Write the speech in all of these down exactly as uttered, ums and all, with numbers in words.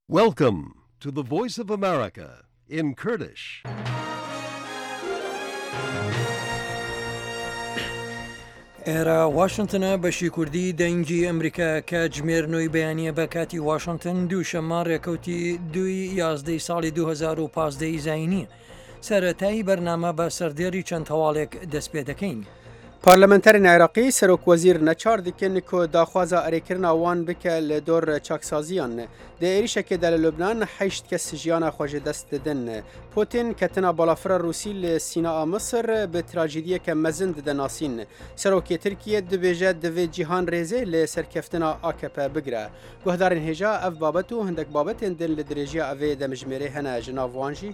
Welcome to the Voice of America in Kurdish. ئێرە واشنگتنە بەشی کوردی دەنگی ئەمریکا کە جمێرنەوەی بەیانیە بە کاتی واشنگتن دووشەممە ڕێکەوتی دوی یازدەی ساڵی دوو هەزار و پانزدە زاینی سەرەتایی بەرنامە بە سەردێری چەند هەواڵێک دەست پێ دەکەین. پارلەمەنتەرین عێراقی سەرۆک وەزیر نەچار دکن کۆ داخوازە ئەرێکردنا وان بکە لە دۆر چاکسازیان دە عێریشەکێدا لە لوبنان حەیشت کەس ژیانە خۆشە دەست ددن. پوتین کەتنا بەڵافرە رووسی لە سینەئا مسر بە تراژیدیەکە مەزن دەناسین. سەرۆکی ترکیە دەبێژە دەوێت جیهان رێزێ لە سەرکەفتنا ئاکەپە بگرە. گوهدارن هێژا ئەف بابەت و هەندێک بابەتێن دن لە درێژیە ئەوێ دەمژمێرێ هەنە ژناڤوانژی.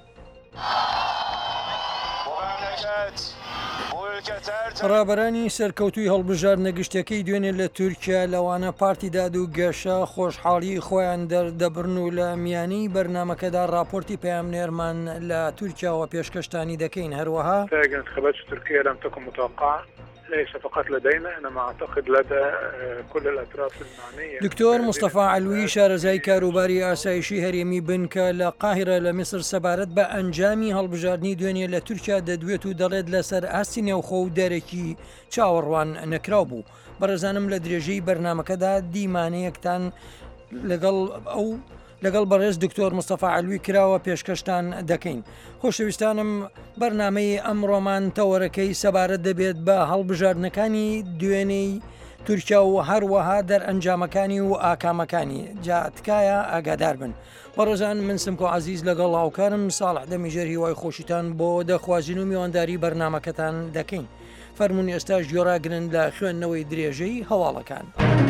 ڕابەرانی سەرکەوتوی هەڵبژار نەگشتەکەی دوێنێ لە تورکیا لەوانە پارتی داد و گەشە خۆشحاڵی خۆیان دەردەبرن و لە میانی بەرنمەکەدا راپۆرتی پەیامنێرمان لە تورکیاوە پێشکەشتانی دەکەین. هەروەها انتخابات تركيا لم تكن متوقعة ليس فقط لدينا إنما أعتقد لدى كل الأطراف المعنية. دکتۆر مستەفا علوی شارەزای کاروباری ئاسایشی هەرێمی بنکە لە قاهرە لە میسر سەبارەت بە ئەنجامی هەڵبژاردننی دوێنێ لە تورکیا دەدوێت و دەڵێت لەسەر ئاستی نێوخۆ و دەرەکی چاوەڕوان نەکراو بوو. بەڕێزانم لە درێژەی بەرنمەکەدا دیمانەیەکتان لەگەڵ ئەو لەگەڵ بەڕێز دکتۆر مستەفا علوی کراوە پێشکەشتان دەکەین. خۆشەویستانم بەرنامەی ئەمڕۆمان تەوەرەکەی سەبارەت دەبێت بە هەڵبژاردنەکانی دوێنەی تورکیا و هەروەها دەرئەنجامەکانی و ئاکامەکانی جاتکایە ئاگادار بن. بەڕێزان من سمکۆ عەزیز لەگەڵ هاوکارم ساڵح دەمیژەر هیوای خۆشیتان بۆ دەخوازین و میوانداری بەرنمەکەتان دەکەین. فەرموونی ئێستاش گۆڕاگرن لە خوێندنەوەی درێژەی هەواڵەکان.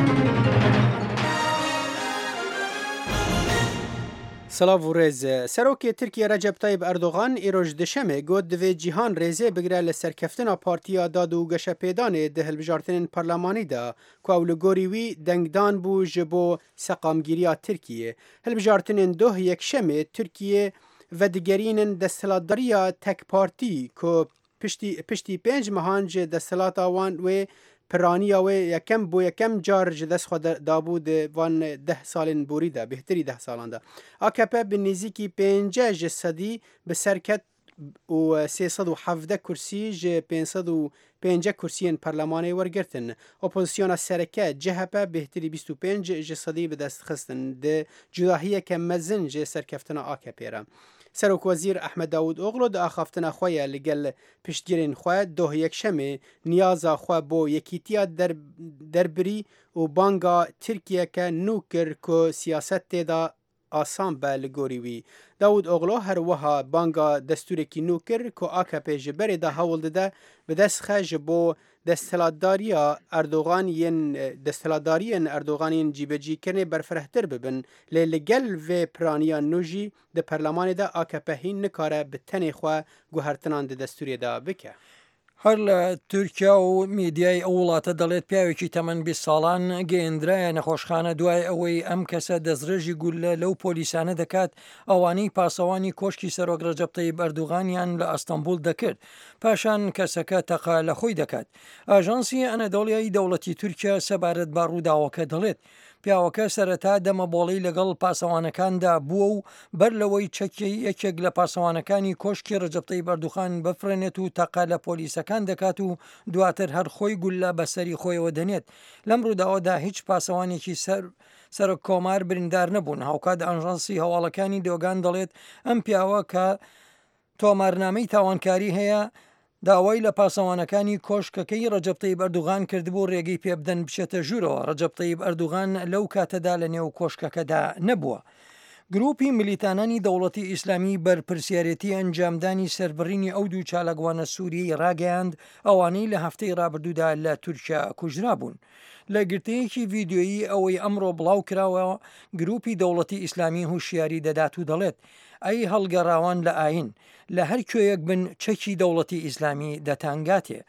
سلااو و ڕێز سەرۆکی ترکیە ڕەجەب تایب ئەردۆغان ئیرۆژ دشەمێ گوت دەوێت جیهان رێزێ بگرە لە سەرکەفتنا پارتیا داد و گەشەپێدانێ دە هەلبژارتنên پەرلەمانیدا کو ew li gorî wî dengdan bû ji bo seqamgiriya Tirkiyê. Hilbijartinên doh yekşemê Tirkiyê vedigerînin desthilatdariya tekpartî ku piştî pênc mehan ji desthilata wan wê piraniya wê yekem bû yekem car ji dest xwe dabû di van deh salên borî de bêhtirî deh salan de. A K P bi nêzîkî pênce ji sedî bi serket û sê sed û hevdeh kursî ji pênc sed û pênce kursiyên perlemanê wergirtin. Opozisyona sereke C H P bêhtirî bîst û pênc ji sedî bi dest xistin di cudahiyeke mezin ji serkeftina A K P re. Serok Wezîr Ehmed Davutoğlu di axaftina xwe ye li gel piştgirên xwe doh yekşemê niyaza xwe bo yekîtiya derbirî û banga Tirkiyeke nû kir ku siyaset tê da asan be li gorî wî. Davutoğlu her wiha banga destûrekî nû kir ku A K P ji berê de hewl dide bi dest xe ji bo desthilatdariya Erdogan yên desthilatdariyên Erdoganên cîbecîkirinê berfirehtir bibin lê li gel vê piraniyan nû jî di perlemanê de A K P hîn nikare bi tenê xwe guhertinan di destûrê de bike. هەر لە تورکیا و میدیای ئەو وڵاتە دەڵێت پیاوێکی تەمەەن بیست ساڵان گەیەندرایە نەخۆشخانە دوای ئەوەی ئەم کەسە دەستڕێژی گولە لەو پۆلیسانە دەکات ئەوانەی پاسەوانی کۆشکی سەرۆک ڕەجەب تایب ئەردوغانیان لە ئەستەمبول دەکرد. پاشان کەسەکە تەقا لە خۆی دەکات. ئاژانسی ئەنەدۆڵیایی دەوڵەتی تورکیا سەبارەت بە ڕووداوەکە دەڵێت پیاوەکە سەرەتا دەمەبۆڵی لەگەڵ پاسەوانەکاندا بووە و بەر لەوەی چەکی یەکێک لە پاسەوانەکانی کۆشکی ڕەجەب تایب ئەردوغان بفرێنێت و تەقا لە پۆلیسەکان دەکات و دواتر هەر خۆی گولە بەسەری خۆیەوە دەنێت. لەم ڕووداوەدا هیچ پاسەوانێکی سەر سەرۆک کۆمار بریندار نەبوون. هاوکات ئاژانسی هەواڵەکانی دۆگان دەڵێت ئەم پیاوە کە تۆمارنامەی تاوانکاری هەیە داوای لە پاسەوانەکانی کۆشکەکەی ڕەجەب تایب ئەردوغان کردبوو ڕێگەی پێبدەن بچێتە ژوورەوە. ڕەجەب تایب ئەردوغان لەو کاتەدا لە نێو کۆشکەکەدا نەبووە. گروپی ملیتانانی دەوڵەتی ئیسلامی بەرپرسیارەتی ئەنجامدانی سەربڕینی ئەو دوو چالاکوانە سووریی ڕاگەیاند ئەوانەی لە هەفتەی ڕابردوودا لە تورکیا کوژرا بوون. لە گرتەیەکی ڤیددیۆیی ئەوەی ئەمڕۆ بڵاو کراوە گروپی دەوڵەتی ئیسلامی هوشیاری دەدات و دەڵێت ئەی هەڵگەڕاوان لە ئاین لە هەر کوێیەک بن چەکی دەوڵەتی ئیسلامی دەتانگاتێ.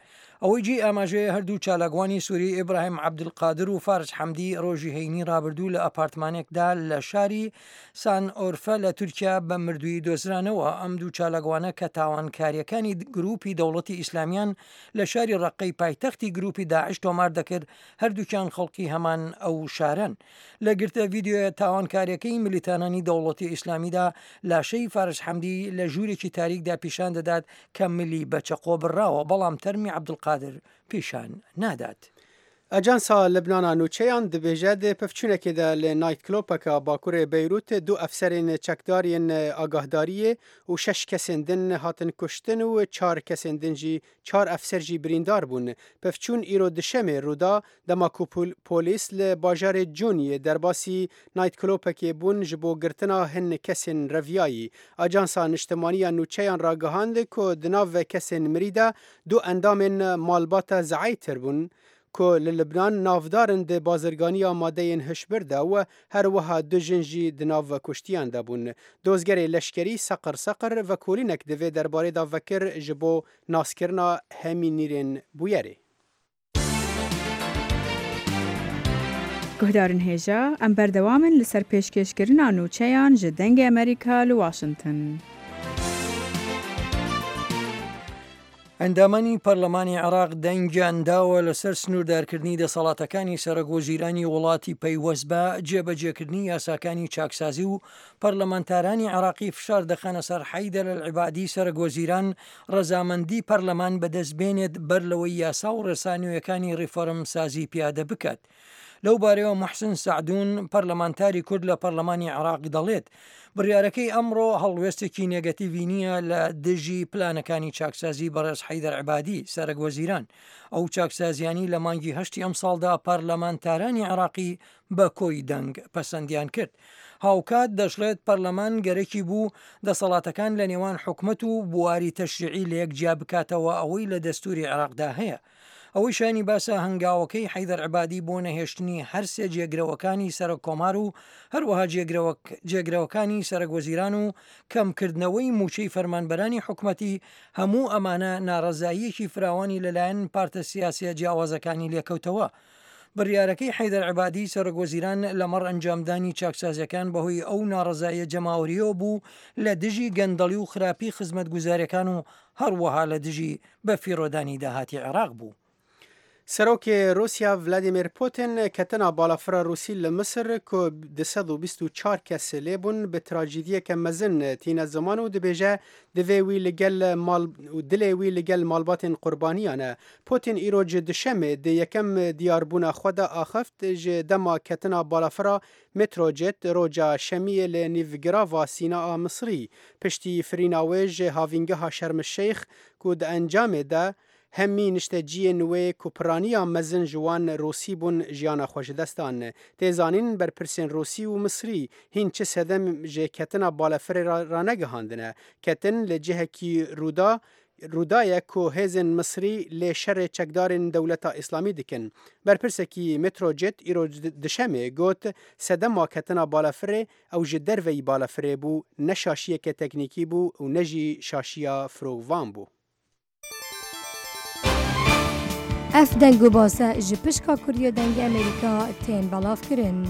ئەوەی جێ ئاماژەیە هەردوو چالاکوانی سووری ئیبراهیم عەبدولقادر و فارس حەمدی ڕۆژی هەینی ڕابردوو لە ئەپارتمانێکدا لە شاری سان ئۆرفە لە تورکیا بە مردووی دۆزرانەوە. ئەم دوو چالاکوانە کە تاوانکاریەکانی گروپی دەوڵەتی ئیسلامیان لە شاری ڕەقەی پایتەختی گروپی داعش تۆمار دەکرد، هەردووکیان خەڵکی هەمان ئەو شارن. لە گرتە ڤیددیۆیە تاوانکاریەکەی ملیتانانی دەوڵەتی ئیسلامیدا لاشەی فارس حەمدی لە ژوورێکی تاریکدا پیشان دەدات کە ملی بەچەقۆ بڕاوە، بەڵام تەرمی عەبدولقادر پیشان نادات. ئەجانسا لەبنانە نوچەیان دەبێژە دێ پەفچوونێکێدا لە نایت کلۆپەکە باکوورێ بەیروت دوو ئەفسەرێن چەکداریên ئاگاهداریە و شەش کەسên din hatin kuştin û çar kesên din jî çar efser jî birîndar bûn. Pevçûn îro dişemê Rûda dema ku polîs li bajarê Coniyê derbasî nayt kilopekê bûn ji bo girtina hin kesên reviyayî. Ajansa Niştimaniya Nûçeyan ragihand ku di nav ve kesên mirî de du endamên malbata zeyîtir bûn ku li Libnan navdarin di bazirganiya madeyên hişbir de û her wiha du jin jî di nav kuştiyan de bûn. Dozgerê leşkerî seqir seqir vekolînek divê derbarê da vekir ji bo naskirina hemî nîrên bûyerê. Guhdarên hêja em berdewamin li ser pêşkêşkirina nûçeyan ji dengê Amerîka li Washington. ئەندامانی پەرلەمانی عێراق دەنگیان داوە لەسەر سنووردارکردنی دەسەڵاتەکانی سەرۆکوەزیرانی وڵاتی پەیوەست بە جێبەجێکردنی یاساکانی چاکسازی و پەرلەمانتارانی عێراقی فشار دەخەنە سەر حەیدەر ئەلعیبادی سەرۆکوەزیران ڕەزامەندی پەرلەمان بەدەستبێنێت بەر لەوەی یاسا و ڕێسانویەکانی ڕیفۆرم سازی پیادە بکات. لەو بارەوە موحسن سەعدون پەرلەمانتاری کورد لە پەرلەمانی عێراق دەڵێت بڕیارەکەی ئەمڕۆ هەڵوێستێکی نێگەتیڤی نییە لە دژی پلانەکانی چاکسازی بەڕێز حەیدەر عیبادی سەرۆکوەزیران. ئەو چاکسازیانی لە مانگی هەشتی ئەم ساڵدا پەرلەمانتارانی عێراقی بە کۆی دەنگ پەسەندیان کرد. هاوکات دەشڵێت پەرلەمان گەرەکی بوو دەسەڵاتەکان لە نێوان حکومەت و بواری تەشریعی لە یەکجیا بکاتەوە ئەوەی لە دەستوری عێراقدا هەیە. ئەوەی شانی باسە هەنگاوەکەی حەیدەر عیبادی بۆ نەهێشتنی هەرسێ جێگرەوەکانی سەرۆک کۆمار و هەروەها جێگرەوەکانی سەرۆکوەزیران و کەمکردنەوەی موچەی فەرمانبەرانی حکومەتی هەموو ئەمانە ناڕەزاییەکی فراوانی لەلایەن پارتە سیاسیە جیاوازەکانی لێکەوتەوە. بڕیارەکەی حەیدەر عیبادی سەرۆکوەزیران لەمەڕ ئەنجامدانی چاکسازیەکان بەهۆی ئەو ناڕەزاییە جەماوریەوە بوو لە دژی گەندەڵی و خراپی خزمەتگوزاریەکان و هەروەها لە دژی بە فیرۆدانی داهاتی عێراق بوو. سەرۆکێ رووسیا ڤلادیمیر پوتین کەتەنا بالافرە رووسی لە مسر کۆ دو سەد و بیست و چوار کەس لێبوون بە تراجیدیەکە مەزن تینە زمان و دەبێژە divê wî li gel mal dilê wî li gel malbatên qurbaniyan e. Putin îroj dişemê di yekem diyarbûna xwe de axeft ji dema ketina balafira Metrojet roca şemiyê li nîvgirava Sînaa Misrî piştî firîna wê ji havîngeha Şermişeyx ku di encamê de hemî nişteciyên wê ku piraniya mezin ji wan Rûsî bûn jiyana xwe ji destan. Têzanîn berpirsên Rûsî û Misrî hîn çi sedem ji ketina balafirê ranegihandine. Ketin li cihekî Rûda Rûdayek ku hêzên Misrî lê şerê çekdarên dewleta İslamî dikin. Berpirsekî Metrojet îro dişemê got sedema ketina balafirê ew ji derveyî balafirê bû, ne şaşiyeke teknîkî bû û ne jî şaşiya firovan bû. Ev dengûbaza ji pişka Kuriya dengê Amerîka tên belavkirin.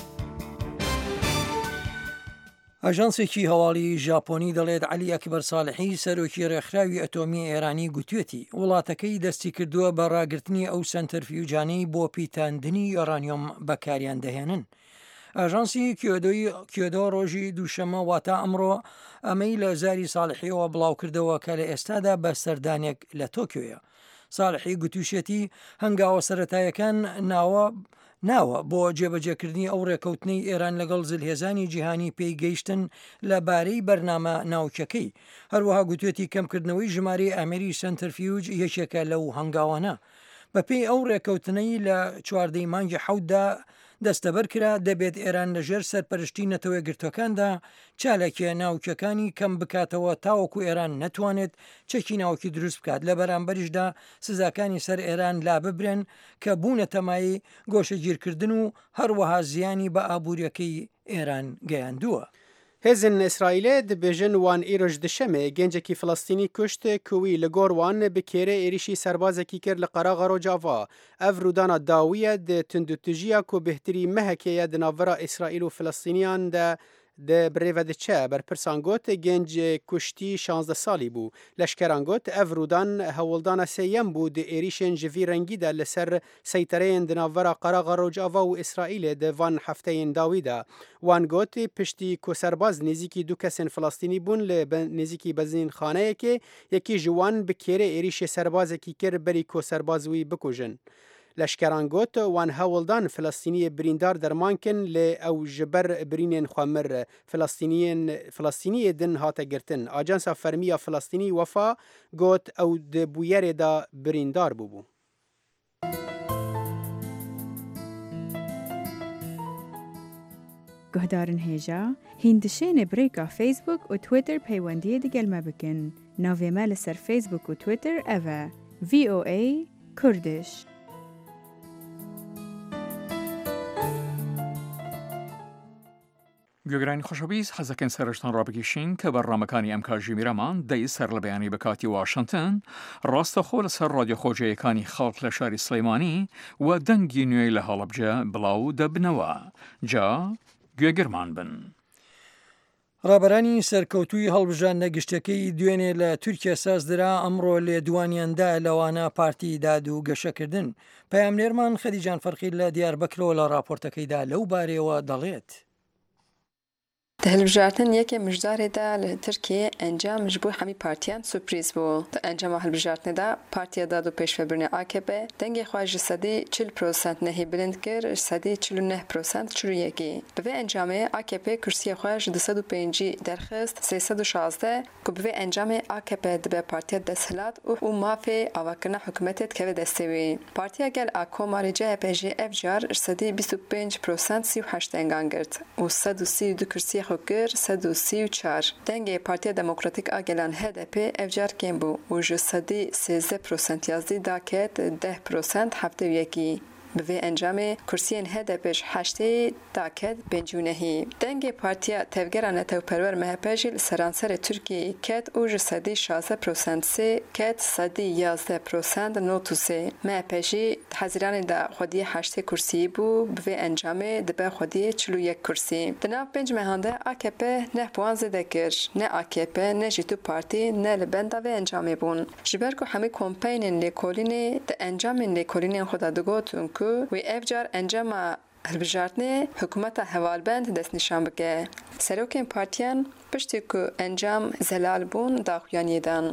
ئاژانسێکی هەواڵی ژاپۆنی دەڵێت عەلی ئەکبەر ساڵحی سەرۆکی ڕێکخراوی ئەتۆمی ئێرانی گوتوێتی وڵاتەکەی دەستی کردووە بە ڕاگررتنی ئەو سەنتەرفیوجانەی بۆ پیتاندنی یۆرانیۆم بەکاریان دەهێنن. ئاژانسی کیۆدۆ ڕۆژی دووشەمە واتە ئەمڕۆ ئەمەی لە زاری ساڵحیەوە بڵاو کردەوە کە لە ئێستادا بە سەردانێک لە تۆکیۆیە. ساڵحی گوتوشێتی هەنگاوە سەرەتایەکان ناوە ناوە بۆ جێبەجێکردنی ئەو ڕێکەوتنی ئێران لەگەڵ زلهێزانی جیهانی پێی گەیشتن لەبارەی بەرنامە ناوچەکەی. هەروەها گوتوێتی کەمکردنەوەی ژمارەی ئەمێری سنتەرفیوج یەکێکە لەو هەنگاوانە. بەپێی ئەو ڕێکەوتنەی لە چواردەی مانگی حەوتدا دەستەبەر کرا دەبێت ئێران لەژێر سەرپەرشتی نەتەوەی گرتوەکاندا چالێکیە ناوچەکانی کەم بکاتەوە تاوەکو ئێران نەتوانێت چەکی ناوکی دروست بکات. لە بەرامبەریشدا سزاکانی سەر ئێران لا ببرێن کە بوونە تەمایی گۆشەگیرکردن و هەروەها زیانی بە ئابوووریەکەی ئێران گەیاندووە. هێزن ئیسرائیلê dibêjin wan îroj dişemê gencekî Filistînî kuşt ku wî li gor wan bi kêrê êrişî serbazekî kir li qeraxa Rojava. Ev rûdana dawî ye di tundûtijiya ku bêhtirî mehekê ye di navbera İsraîl û Filistîniyan de de birêve diçe. Berpirsan got genç kuştî şanzdeh salî bû. Leşkeran got ev rûdan hewildana sêyem bû di êrişên ji vî rengî de li ser seytereyên di navbera qeraxa Rojava û İsraîlê di van hefteyên dawî de. Wan got piştî ku serbaz nêzîkî du kesên Filistînî bûn li nêzîkî bezînxaneyekê, yekî ji wan bi kêrê êrişê serbazekî kir berî ku serbaz wî bikujin. Leşkeran got wan hewildan Filistîniyê birîndar derman kin lê ew ji ber birînên xwe mir Filistîniyê din hate girtin. Ajansa Fermiya Filistînî Wefa got ew di bûyerê de birîndar bûbû. Guhdarin hêja, hîndişênê birêka Facebook û Twitter peywendiyê digel me bikin. Navê me li ser Facebook û Twitter ev e V O A Kurdiş. گوێگرانی خۆشەویست حەزەکەن سەرشتان ڕابگەشین کە بەڕامەکانی ئەم کاژی میرەمان دەی سەر لە بەیانی بەکاتی واشنگتن ڕاستەخۆ لەسەر ڕادیۆ خۆجەیەکانی خەڵک لە شاری سلەیمانی و دەنگی نوێی لە هەڵەبجە بڵاو دەبنەوە. جا گوێگرمان بن. ڕابەرانی سەرکەوتووی هەڵبژاندنە گشتەکەی دوێنێ لە تورکیا سازدرا ئەمڕۆ لێدوانیاندا لەوانە پارتی داد و گەشەکردن. پەیامنێرمان خەدیجان فەرقی لە دیاربەکرەوە لە راپۆرتەکەیدا لەو بارەوە دەڵێت. هەڵبژاردن یەکێ مژدارێدا لە تورکیە ئەنجامش بوو هەمی پارتیان سورپریز بوو. ئەنجامە هەڵبژاردنێدا پارتیا داد و پێشفەربوونی ئا کێ پێ دەنگی خوا ji sedî çil prosent nehî bilind kir ji sedî çil û neh prosent çil û yekî. Bi vê encamê A K P kursiyê xwe ji du sed û pêncî derxist sê sed û şazdeh ku bi vê encamê A K P dibe partiya desthilat û mafê avakirina hikûmetê dikeve destê wî. Partiya gel a Komarê C H P jî ev car ji sedî bîst û pênc prosent sî û heşt dengan girt û sed û sî û du kursiyê kir sed û sî û çar. Dengê Partiya Demokratîk a Gelan H D P ev car kêm bû û ji sedî sêzdeh prosent yazdî daket deh prosent heftê û yekî. Bi vê encamê kursiyên H D P ji heştê daket pêncî û nehî. Dengê Partiya Tevgera Netewperwer M H P jî li seranserê Tirkiyeyê ket û ji sedî şazdeh prosent sê ket sedî yazdeh prosent nod û sê. M H P jî hezîranê de xwediyê heştê kursiyî bû bi vê encamê dibe xwediyê çil û yek kursî. Di nav pênc mehan de A K P neh puan zêde kir. Ne A K P ne jî du partî ne li benda vê encamê bûn. Ji ber ku hemî kompeynên lêkolînê di encamên lêkolînên xwe de digotin ku wê ev car encama hilbijartinê hikûmeta hevalbend destnîşan bike. Serokên partiyan piştî ku encam zelal bûn daxuyaniyê dan.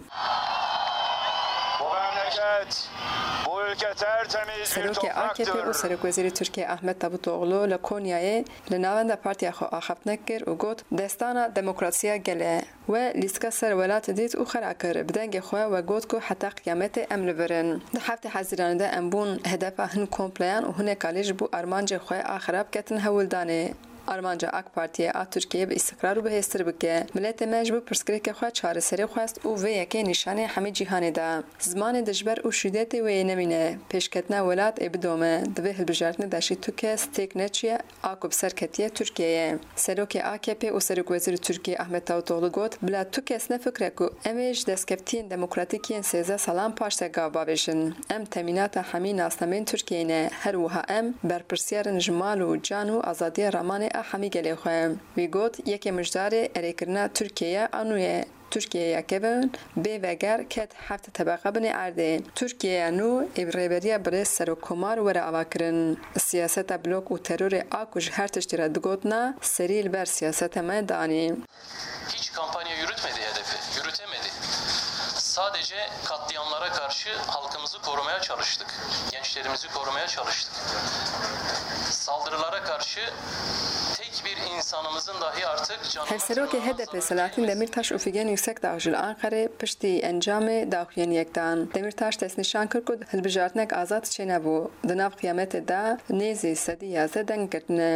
Serokê A K P û Serokwezîrê Tirkiye Ahmet Davutoglu li Konyayê li navenda partiya xwe axaftin kir û got destana demokrasiya gel e. We lîstika ser welatê dît û xera kir. Bi dengê xwe we got ku heta qiyametê em li virin. Di heftê hezîranê de em bûn hedefa hin kompleyan û hinek alî ji bo armancê xwe a xerab ketin hewildanê. Armanca AK Partiye a Tirkiye bi istikrar û bihêstir bike. Milletê me ji bo pirsgirêkê xwe çareserî xwest û vê yekê nîşanê hemî cîhanê de. Zimanê dijber û şîddetê wê yê nemîne. Pêşketina welat ê bidome. Di vê hilbijartinê de jî tu kes têk neçiye a ku bi ser ketiye Tirkiyeyê. Serokê A K P û Serokwezîrê Tirkiye Ahmet Davutoglu got bila tu kes nefikre ku em ê ji destkeftiyên demokratîk yên sêzdeh salan paş te gav bavêjin. Em temînata hemî nasnameyên Tirkiyeyê ne. Her wiha em berpirsyarên ji mal û can û azadiya ramanê a hemî gelê xwe. Wî got yekê mijdarê erêkirina Tirkiyeya anûye. Tirkiyeya kevin bê veger ket heft tebeqa binê erdê. Tirkiyeya nû ê bi rêberiya birêz serokkomar were avakirin. Siyaseta blok û terorê a ku ji her tiştî re digotina serî li ber siyaseta me danî. Hiç kampanya yürütmedi hedefi, yürütemedi. Sadece katliamlara karşı halkımızı korumaya çalıştık. Gençlerimizi korumaya çalıştık. Saldırılara karşı tek bir insanımızın dahi artık canımızın... Hevserokê H D P Selahattin Demirtaş û Figen Yüksekdağ ji li Ankarê piştî encamê daxuyaniyek dan. Demirtaş destnîşan kir ku hilbijartinek azad çê nebû. Di nav qiyametê de nêzî sedî yazdeh deng girtine.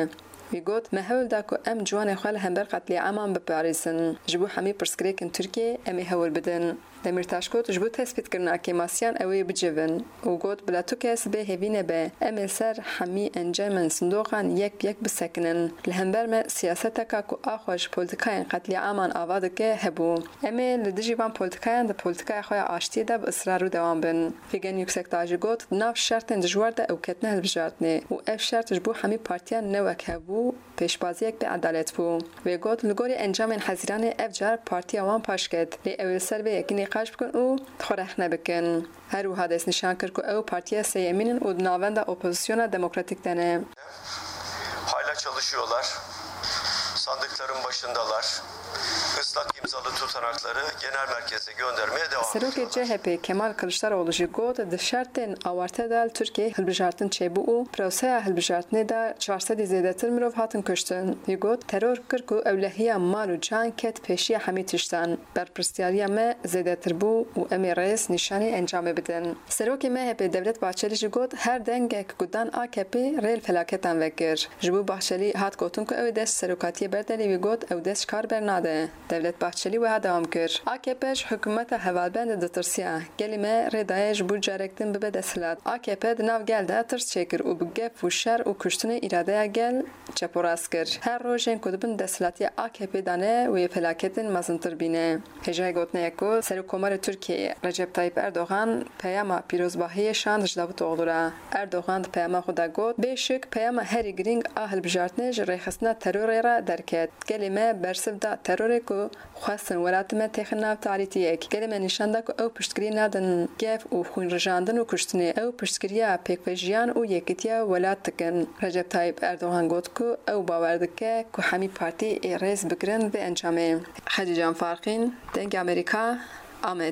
ویگوت مهول دا کو ام جوان خال همبر قتل عامان بپاریسن جبو همی پرسکریکن ترکیه امی هول بدن دمیرتاش گوت جبو تثبیت کرنا که ماسیان اوی بجون و گوت بلا تو کس به هوینه به ام سر همی انجام صندوقان یک یک بسکنن لهمبر ما سیاست کا کو اخوش پولیتیکای قتل عامان آواد که هبو امی لدجیوان پولیتیکای د پولیتیکای خو آشتی د اصرار و دوام بن فیگن یکسک تاج گوت ناف شرط دجوار د او کتنه البجارتنه و اف شرط جبو همی پارتیان نوک هبو پیشبازی یک به عدالت بو و گوت لگوری انجام حزیران اف جار پارتی وان پاشکت لی اول سر به یک نقاش بکن او خورخ نبکن هر و حادث نشان کرد که او پارتی سیمینن و ناوند اپوزیسyon demokratik dene. Hala çalışıyorlar. Sandıkların başındalar. Islak imzalı tutanakları genel merkeze göndermeye devam ediyorlar. Serok C H P Kemal Kılıçdaroğlu ji got di şertên awarte dal Türkiye hilbijartin çêbû û proseya hilbijartinê da çar sedî zêdetir mirov hatin kuştin. Wî got teror kir ku ewlehiya mal û can ket pêşiya hemî tiştan. Berpirsiyariya me zêdetir bû û em ê rêz nîşanî encamê bidin. Serokê M H P Devlet Bahçeli ji got her dengek gudan A K P rêl felaketan vekir. Ji bo Bahçeli hat gotin ku ew ê dest serokatiye berdelê wî got ew dest kar bernade. Devlet Bahçeli ve devam kir. A K P ji hükümeta hevalbend ditirsiya. Gelî me rêdaya ji bo carektin bibe desthilat. A K P di nav gel de tirs çêkir û bi gef û şer û kuştinê îradeya gel çeporast kir. Her rojên ku dibin desthilatiya A K P dane wê felaketên mezintir bîne. Hêjayê gotineye ku Serokkomarê Tirkiyeyê Recep Tayyip Erdogan peyama pîrozbahiyê şand ji Davutoglu re. Erdogan di peyama xwe de got bêşik peyama herî giring a hilbijartinê ji rêxistina terorê re derket. Gelê me bersiv da terorê ku خواستن ولاتمه تخن ناو تعریتیک کلمه نشان دا که او پشتگیری نادن گف و خون رجاندن و کشتنه او پشتگیریا پیکوژیان و یکیتیا ولات تکن رجب طایب اردوغان گفت که او باور دکه که همی پارتی ایرز بگرن به انجامه. خدیجه جان فارقین دنگ امریکا آمد.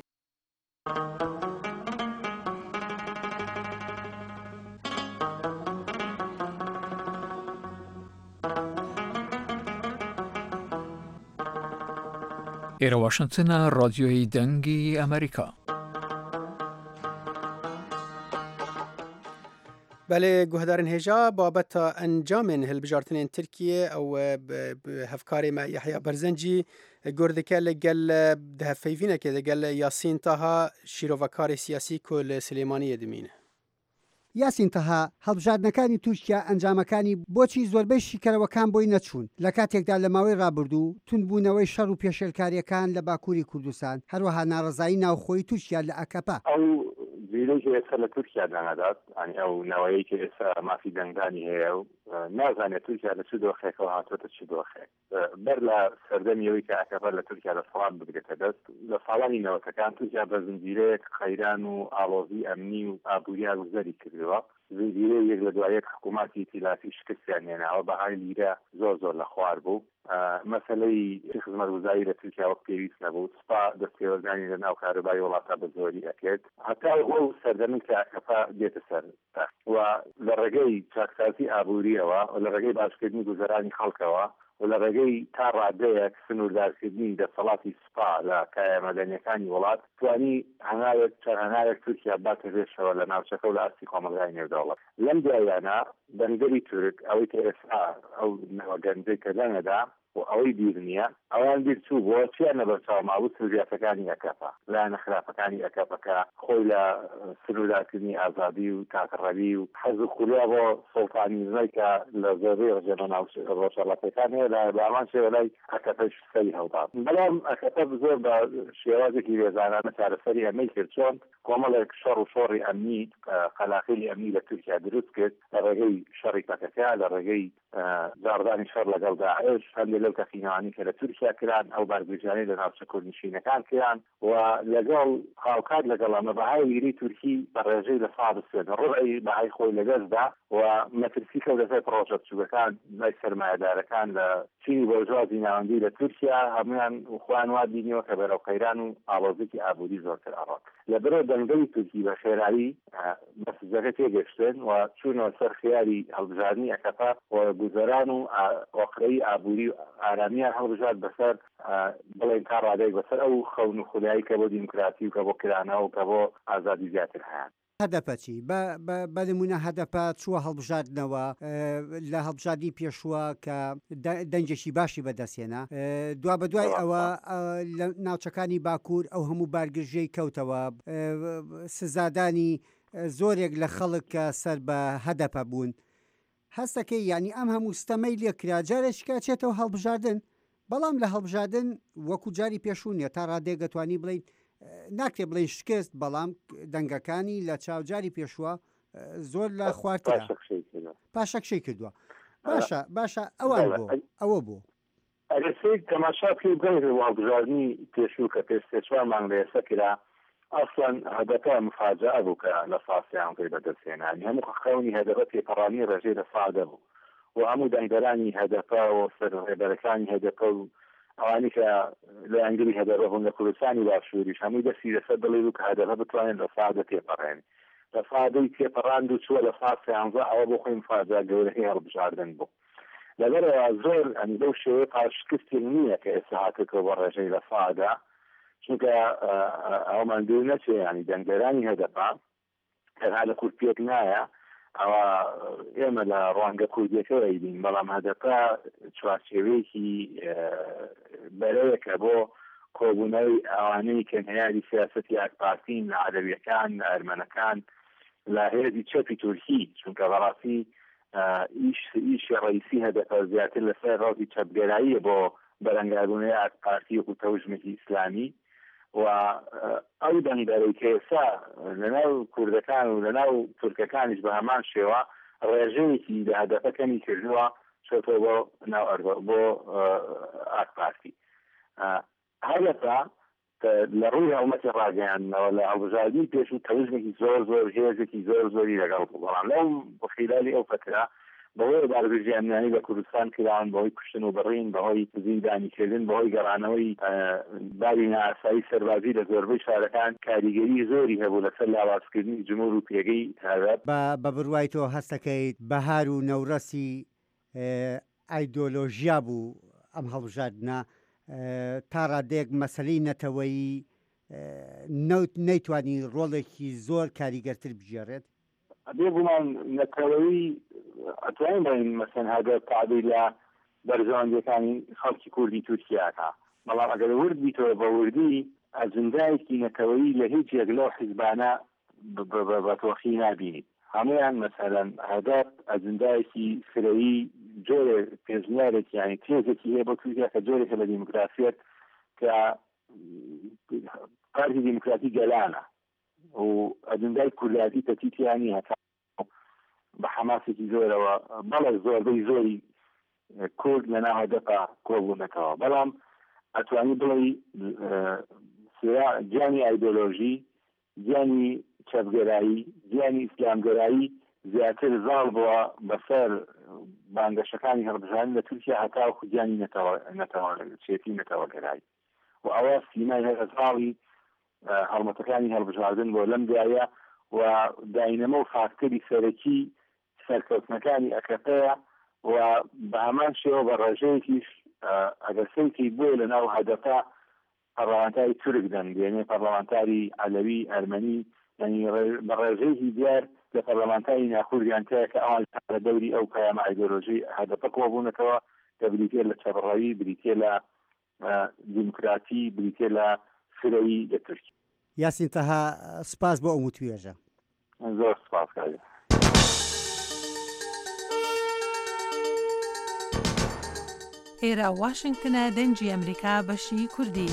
ئێرە واشنگتنە ڕادیۆی دەنگی ئەمریکا. بله گوهدارن هجا بابت انجام هلبجارتنین ترکیه او هفکاری ما یحیی برزنجی گردکه لگل ده فیوینه که لگل یاسین تاها شیروکار سیاسی کل سلیمانی دمینه. یاسین تەها هەڵبژاردنەکانی تورکیا ئەنجامەکانی بۆچی زۆربەی شیکەرەوەکان بۆی نەچوون لە کاتێکدا لە ماوەی ڕابردوو تونبوونەوەی شەڕ و پێشێلکاریەکان لە باکووری کوردستان هەروەها ناڕەزایی ناوخۆی تورکیا لە ئەکەپا ئەو زیرەی ئێستا لە تورکیا دانەدات ئەنی ئەو نەوەیەی کە ئێستا مافی دەنگدانی هەیە و نازانێت تورکیا لە چ دۆخێکەوە هاتوۆتە چ دۆخێک بەر لە سەردەمیەوەی کە ئەکەپا لە تورکیا لە سەڵات بگرێتە دەست لە ساڵانی نەوەتەکان تورکیا بە زنجیرەیەک قەیران و ئاڵۆزی ئەمنی و ئابووریا گوزەری کردەوە زنجیرە یەک لە دوایەک حکوومەتی ئیتیلافی شکستیان هێناوە بەهای لیرە زۆر زۆر لە خوار بوو مەسەلەی خزمەتگوزاری لە تورکیا وەک پێویست نەبوو سپا دەستپێوەرگانی لە ناو کارەبای وڵاتە بە زۆری ئەکرد هەتا بۆ سەردەمی کە ئەکەپا دێتە سەر و لە ڕێگەی چاکسازی ئابووریەوە و لە ڕێگەی باشکردنی گوزەرانی خەڵکەوە و لە ڕێگەی تا ڕادەیەک سنووردارکردنی دەسەڵاتی سپا لە کایە مەدەنیەکانی وڵات توانی هەنگاوێک چەند هەنگاوێک تورکیا باتە پێشەوە لە ناوچەکە و لە ئاستی کۆمەلگای نێودەوڵەت لەم دوایانە دەنگەری تورک ئەوەی کە ئێستا ئەو نەوەگەنجەی کە دەنگەدا و ئەوەی بیر نییە ئەوان بیر چوو بۆ چیان لە بەرچاو مابوو سنووریاتەکانی ئەکەپا لایەنە خراپەکانی ئەکەپەکە خۆی لە سنووردارکردنی ئازادی و تاقەڕەوی و حەز و خوڵیا بۆ سڵتانیزمەی کە لە زۆربەی ڕژێمە ڕۆژهەڵاتەکان هەیە لە بامان شێوە لای ئەکەپەش سەری هەڵدان بەڵام ئەکەپە زۆر بە شێوازێکی رێزانانە چارەسەری ئەمەی کرد چۆن کۆمەڵێک شەڕ و شۆڕی ئەمنی قەلاقیلی ئەمنی لە تورکیا دروست کرد لە ڕێگەی شەڕی پەکەکە لە ڕێگەی جاردانی شەڕ لەگەڵ داعش هەندێک لەو کەفینەوانی کە لە تورکیا کران ئەو بارگوێژانەی لە ناوچە کوردنشینەکان کران و لەگەڵ هاوکات لەگەڵ ئەمە بەهای لیری تورکی بە ڕێژەی لە ساڵ سوێن ڕۆژی بەهای خۆی لەدەستدا و مەترسی کەوت لەسەر پرۆژە بچووکەکان لای سەرمایەدارەکان لە چینی بۆ ژوازی ناوەندی لە تورکیا هەمویان خوان وا بینیوە کە بەرەو قەیران و ئاڵۆزێکی ئابووری زۆرتر ئەڕات لەبەرە دەنگەی تورکی بە خێرایی مەسجەکە تێگەشتن و چوونەوە سەر خیاری هەڵبژاردننی ئەکەپا و گوزەران و ئۆقرەی ئابووری و ئارامیان هەڵبژارد بەسەر بڵێن تا ڕادەیەک بەسەر ئەو خەون و خولایی کە بۆ دیموکراسی و کە بۆ کرانە و کە بۆ ئازادی زیاتر هەیە هەدەپەچی بە نمونە هەدەپە چووە هەڵبژاردنەوە لە هەڵبژاردننی پێشووە کە دەنجێکی باشی بەدەستێنە دوا بە دوای ئەوە لە ناوچەکانی باکوور ئەو هەموو بارگرژەی کەوتەوە سزادانی زۆرێک لە خەڵک کە سەر بە هەدەپە بوون هەستەکەی ینی ئەم هەموو ستەمەی لێکرا جارێککە چێتەوە هەڵبژاردن بەڵام لە هەڵبژاردن وەکو جاری پێشوونیە تا ڕادێگەتوانی بڵین ناکرێ بڵین شکست بەڵام دەنگەکانی لە چاوجاری پێشووە زۆر لە خوارترە پاشەکشەی کردووە باشە باشە ئەوان بۆ ئەوە بوو ئەگەر تەماشا بکەیت بڵێ هەڵبژاردننی پێشوو کە پێ چوار مانگ لە ئێستا کرا ئەسڵەن هەدەفە مفاجعە بوو کە لە فاسییان پێی بەدەستێنانی هەموو خەونی هەدەفە پێپەڕانی ڕێژەی لە سادە بوو و هەموو دەنگەرانی هەدەفە و سەرڕێبەرەکانی هەدەفە و ئەوانی کە لە ئەنگلی هەدەفە بوون لە کوردستانی باشووریش هەمووی دەستی لەسەر دڵی بوو کە هەدەفە بتوانێت لە سادە پێپەڕێن لە سادەی پێپەڕاند و چووە لە فاسییانزە ئەوە بۆ خۆی مفاجعە گەورەی هەڵبژاردن بوو لەبەرەوە زۆر ئەنی لەو شێوەیە پاشکستی نییە کە ئێستا هاتێتەوە بە ڕێژەی لە سادە چونکە ئەومان دوور نەچێ ینی دەنگەرانی هەدەفە تەنها لە کورد پێک نایە ئەوە ئێمە لە ڕوانگە کوردیەکەوە بین بەڵام هەدەفە چوارچێوەیەکی بەرەیەکە بۆ کۆبوونەوەی ئەوانەی کە هەیاری سیاسەتی ئاکپارتین لە عەرەبیەکان لە ئەرمەنەکان لە هێزی چەپی تورکی چونکە بەڕاستی ئیشی ڕئیسی هەدەفە زیاتر لەسەر ڕۆژی چەپگەراییە بۆ بەرەنگاربوونەوەی ئاکپارتی و تەوژمێکی ئیسلامی و ئەو دەنگدەرەی کە ئێستا لەناو کوردەکان و لەناو تورکەکانیش بە هەمان شێوە ڕێژەیەکی لە هەدەفەکەنی کردووە چۆتۆ بۆ ناو بۆ ئاکپارتی هەدەفە لە ڕووی هەڵمەتی ڕاگەیاندنەوە لە هەڵبژاردننی پێش و تەوژمێکی زۆر زۆر هێزێکی زۆر زۆری لەگەڵ بوو بەڵام لەو بەخیلالی ئەو فترە بەهۆی بارگرژی ئەمنیانی لە کوردستان کراون بەهۆی کوشتن و بڕین بەهۆی زیندانیکردن بەهۆی گەڕانەوەی باری نائاسایی سەربازی لە زۆربەی شارەکان کاریگەری زۆری هەبوو لەسەر لاوازکردنی جمهور و پێگەی هەدەف بە بڕوای تۆ هەستەکەیت بەهار و نەورەسی ئایدۆلۆژیا بوو ئەم هەڵبژاردنە تا ڕادێک مەسەلەی نەتەوەیی نەیتوانی ڕۆڵێکی زۆر کاریگەرتر بژێڕێت بێ گومان نەتەوەیی ئەتوانین بڵین مەسەن هەدەف تابی لە بەرژەوەندەکانی خەڵکی کوردی تورکیاکە بەڵام ئەگەر ورد بیتەوە بە وردی ئەجندایەکی نەتەوەیی لە هیچ یەک لەو حیزبانە بەتۆخی نابینیت هەمویان مەسەلەن هەدەف ئەجندایەکی فرەیی جۆرە پێشنیارێکی یانی تێزێکی هەیە بۆ تورکیا کە جۆرێکە لە دیموکراسیەت کە پارتی دیموکراتی گەلانە و ئەجندای کورداتی تەتیتیانی هەتا بە حماسێکی زۆرەوە بەڵێ زۆربەی زۆری کورد لە ناو هەدەفە کۆبوونەکەەوە بەڵام ئەتوانی بڵێ گیانی ئایدۆلۆژی گیانی چەپگەرایی گیانی ئیسلامگەرایی زیاتر زاڵ بووە بەسەر بانگەشەکانی هەڵبژاردن لە تورکیا هەتاوەکو گیانی چێتی نەتەوەگەرایی و ئەوە سیمای هەر زاڵی هەڵمەتەکانی هەڵبژاردن بۆ لەم دایە و داینەمە و فاکتەری سەرەکی سەرکەوتنەکانی ئەکەپەیە و بە هەمان شێوە بە ڕێژەیەکیش ئەگەر سەیتی بووە لە ناو هەدەفە پەرلەمانتاری تورک دەنگێنێ پەرلەمانتاری عەلەوی ئەرمەنی ینی بە ڕێژەیەکی دیار لە پەرلەمانتاری ناخوردیان تەیە کە ئەوان لە دەوری ئەو پەیامە ئایدۆلۆژی هەدەفە کۆبوونەکەەوە کە بریتێ لە چەبڕەوی بریتێ لە دیموکراتی بریتێ لە فرەوی لە تورکی یاسین تەها سپاس بۆ ئەو توێژە زۆر سپاس کاژێ ئێرە واشنگتنە دەنجی ئەمریکا بەشی کوردی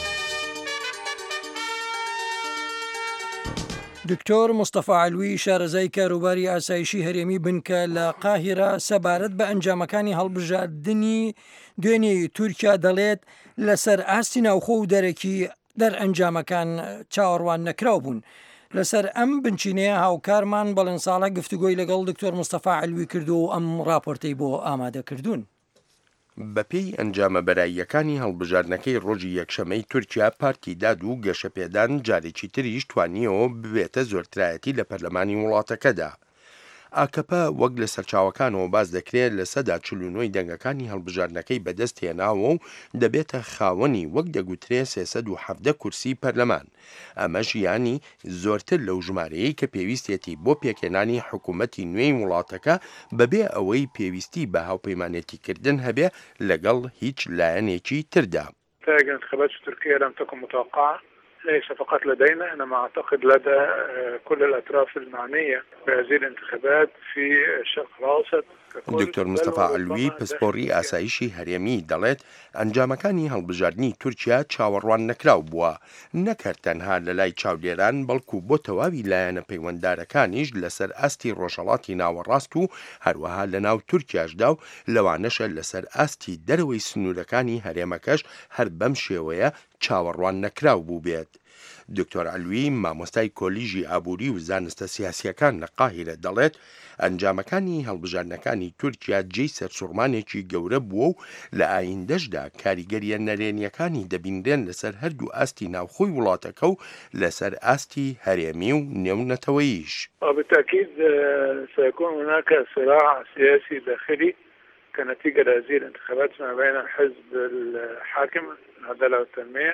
دکتۆر مستەفا علوی شارەزای کاروباری ئاسایشی هەرێمی بنکە لە قاهیرە سەبارەت بە ئەنجامەکانی هەڵبژاردننی دوێنێ تورکیا دەڵێت لەسەر ئاستی ناوخۆ و دەرەکی دەرئەنجامەکان چاوەڕوان نەکراو بوون. لەسەر ئەم بنچینەیە هاوکارمان بەڵێن ساڵە گفتوگۆی لەگەڵ دکتۆر مستەفا علوی کردو و ئەم راپۆرتەی بۆ ئامادەکردوون. بەپێی ئەنجامە بەراییەکانی هەڵبژاردنەکەی ڕۆژی یەکشەمەی تورکیا پارتی داد و گەشەپێدان جارێکی تریش توانیەوە ببێتە زۆرترایەتی لە پەرلەمانی وڵاتەکەدا. ئاکەپە وەک لە سەرچاوەکانەوە باز دەکرێت لە سەدا چلونۆی دەنگەکانی هەڵبژاردنەکەی بەدەست هێناوە و دەبێتە خاوەنی وەک دەگوترێت سێسەد و حەڤدە کورسی پەرلەمان. ئەمەش یانی زۆرتر لەو ژمارەیەی کە پێویستێتی بۆ پێکێنانی حکوومەتی نوێی وڵاتەکە بەبێ ئەوەی پێویستی بە هاوپەیمانێتیکردن هەبێ لەگەڵ هیچ لایەنێکی تردا. نتائج الانتخابات في تركيا لم تكن متوقعة ليس فقط لدينا إنما أعتقد لدى كل الأطراف المعنية بهذه الانتخابات في الشرق الأوسط. دکتۆر مستەفا ئەلوی پسپۆڕی ئاسایشی هەرێمی دەڵێت ئەنجامەکانی هەڵبژاردننی تورکیا چاوەڕوان نەکراو بووە، نەکرد تەنها لە لای چاودێران بەڵکو بۆ تەواوی لایەنە پەیوەنددارەکانیش لەسەر ئاستی ڕۆژهەڵاتی ناوەڕاست و هەروەها لە ناو تورکیاشدا و لەوانەشە لەسەر ئاستی دەرەوەی سنوورەکانی هەرێمەکەش هەر بەم شێوەیە چاوەڕوان نەکراو بوو بێت. دکتۆر ئەلوی مامۆستای کۆلیژی ئابووری و زانستە سیاسیەکان لە قاهیرە دەڵێت ئەنجامەکانی هەڵبژاردنەکانی تورکیا جێی سەرسوڕمانێکی گەورە بووە و لە ئایندەشدا کاریگەریە نەرێنیەکانی دەبیندرێن لەسەر هەردوو ئاستی ناوخۆی وڵاتەکە و لەسەر ئاستی هەرێمی و نێونەتەوەییش. بالتأكيد سيكون هناك صراع سياسي داخلي كنتيجة لهذه الانتخابات ما بين الحزب الحاكم العدالة والتنمية.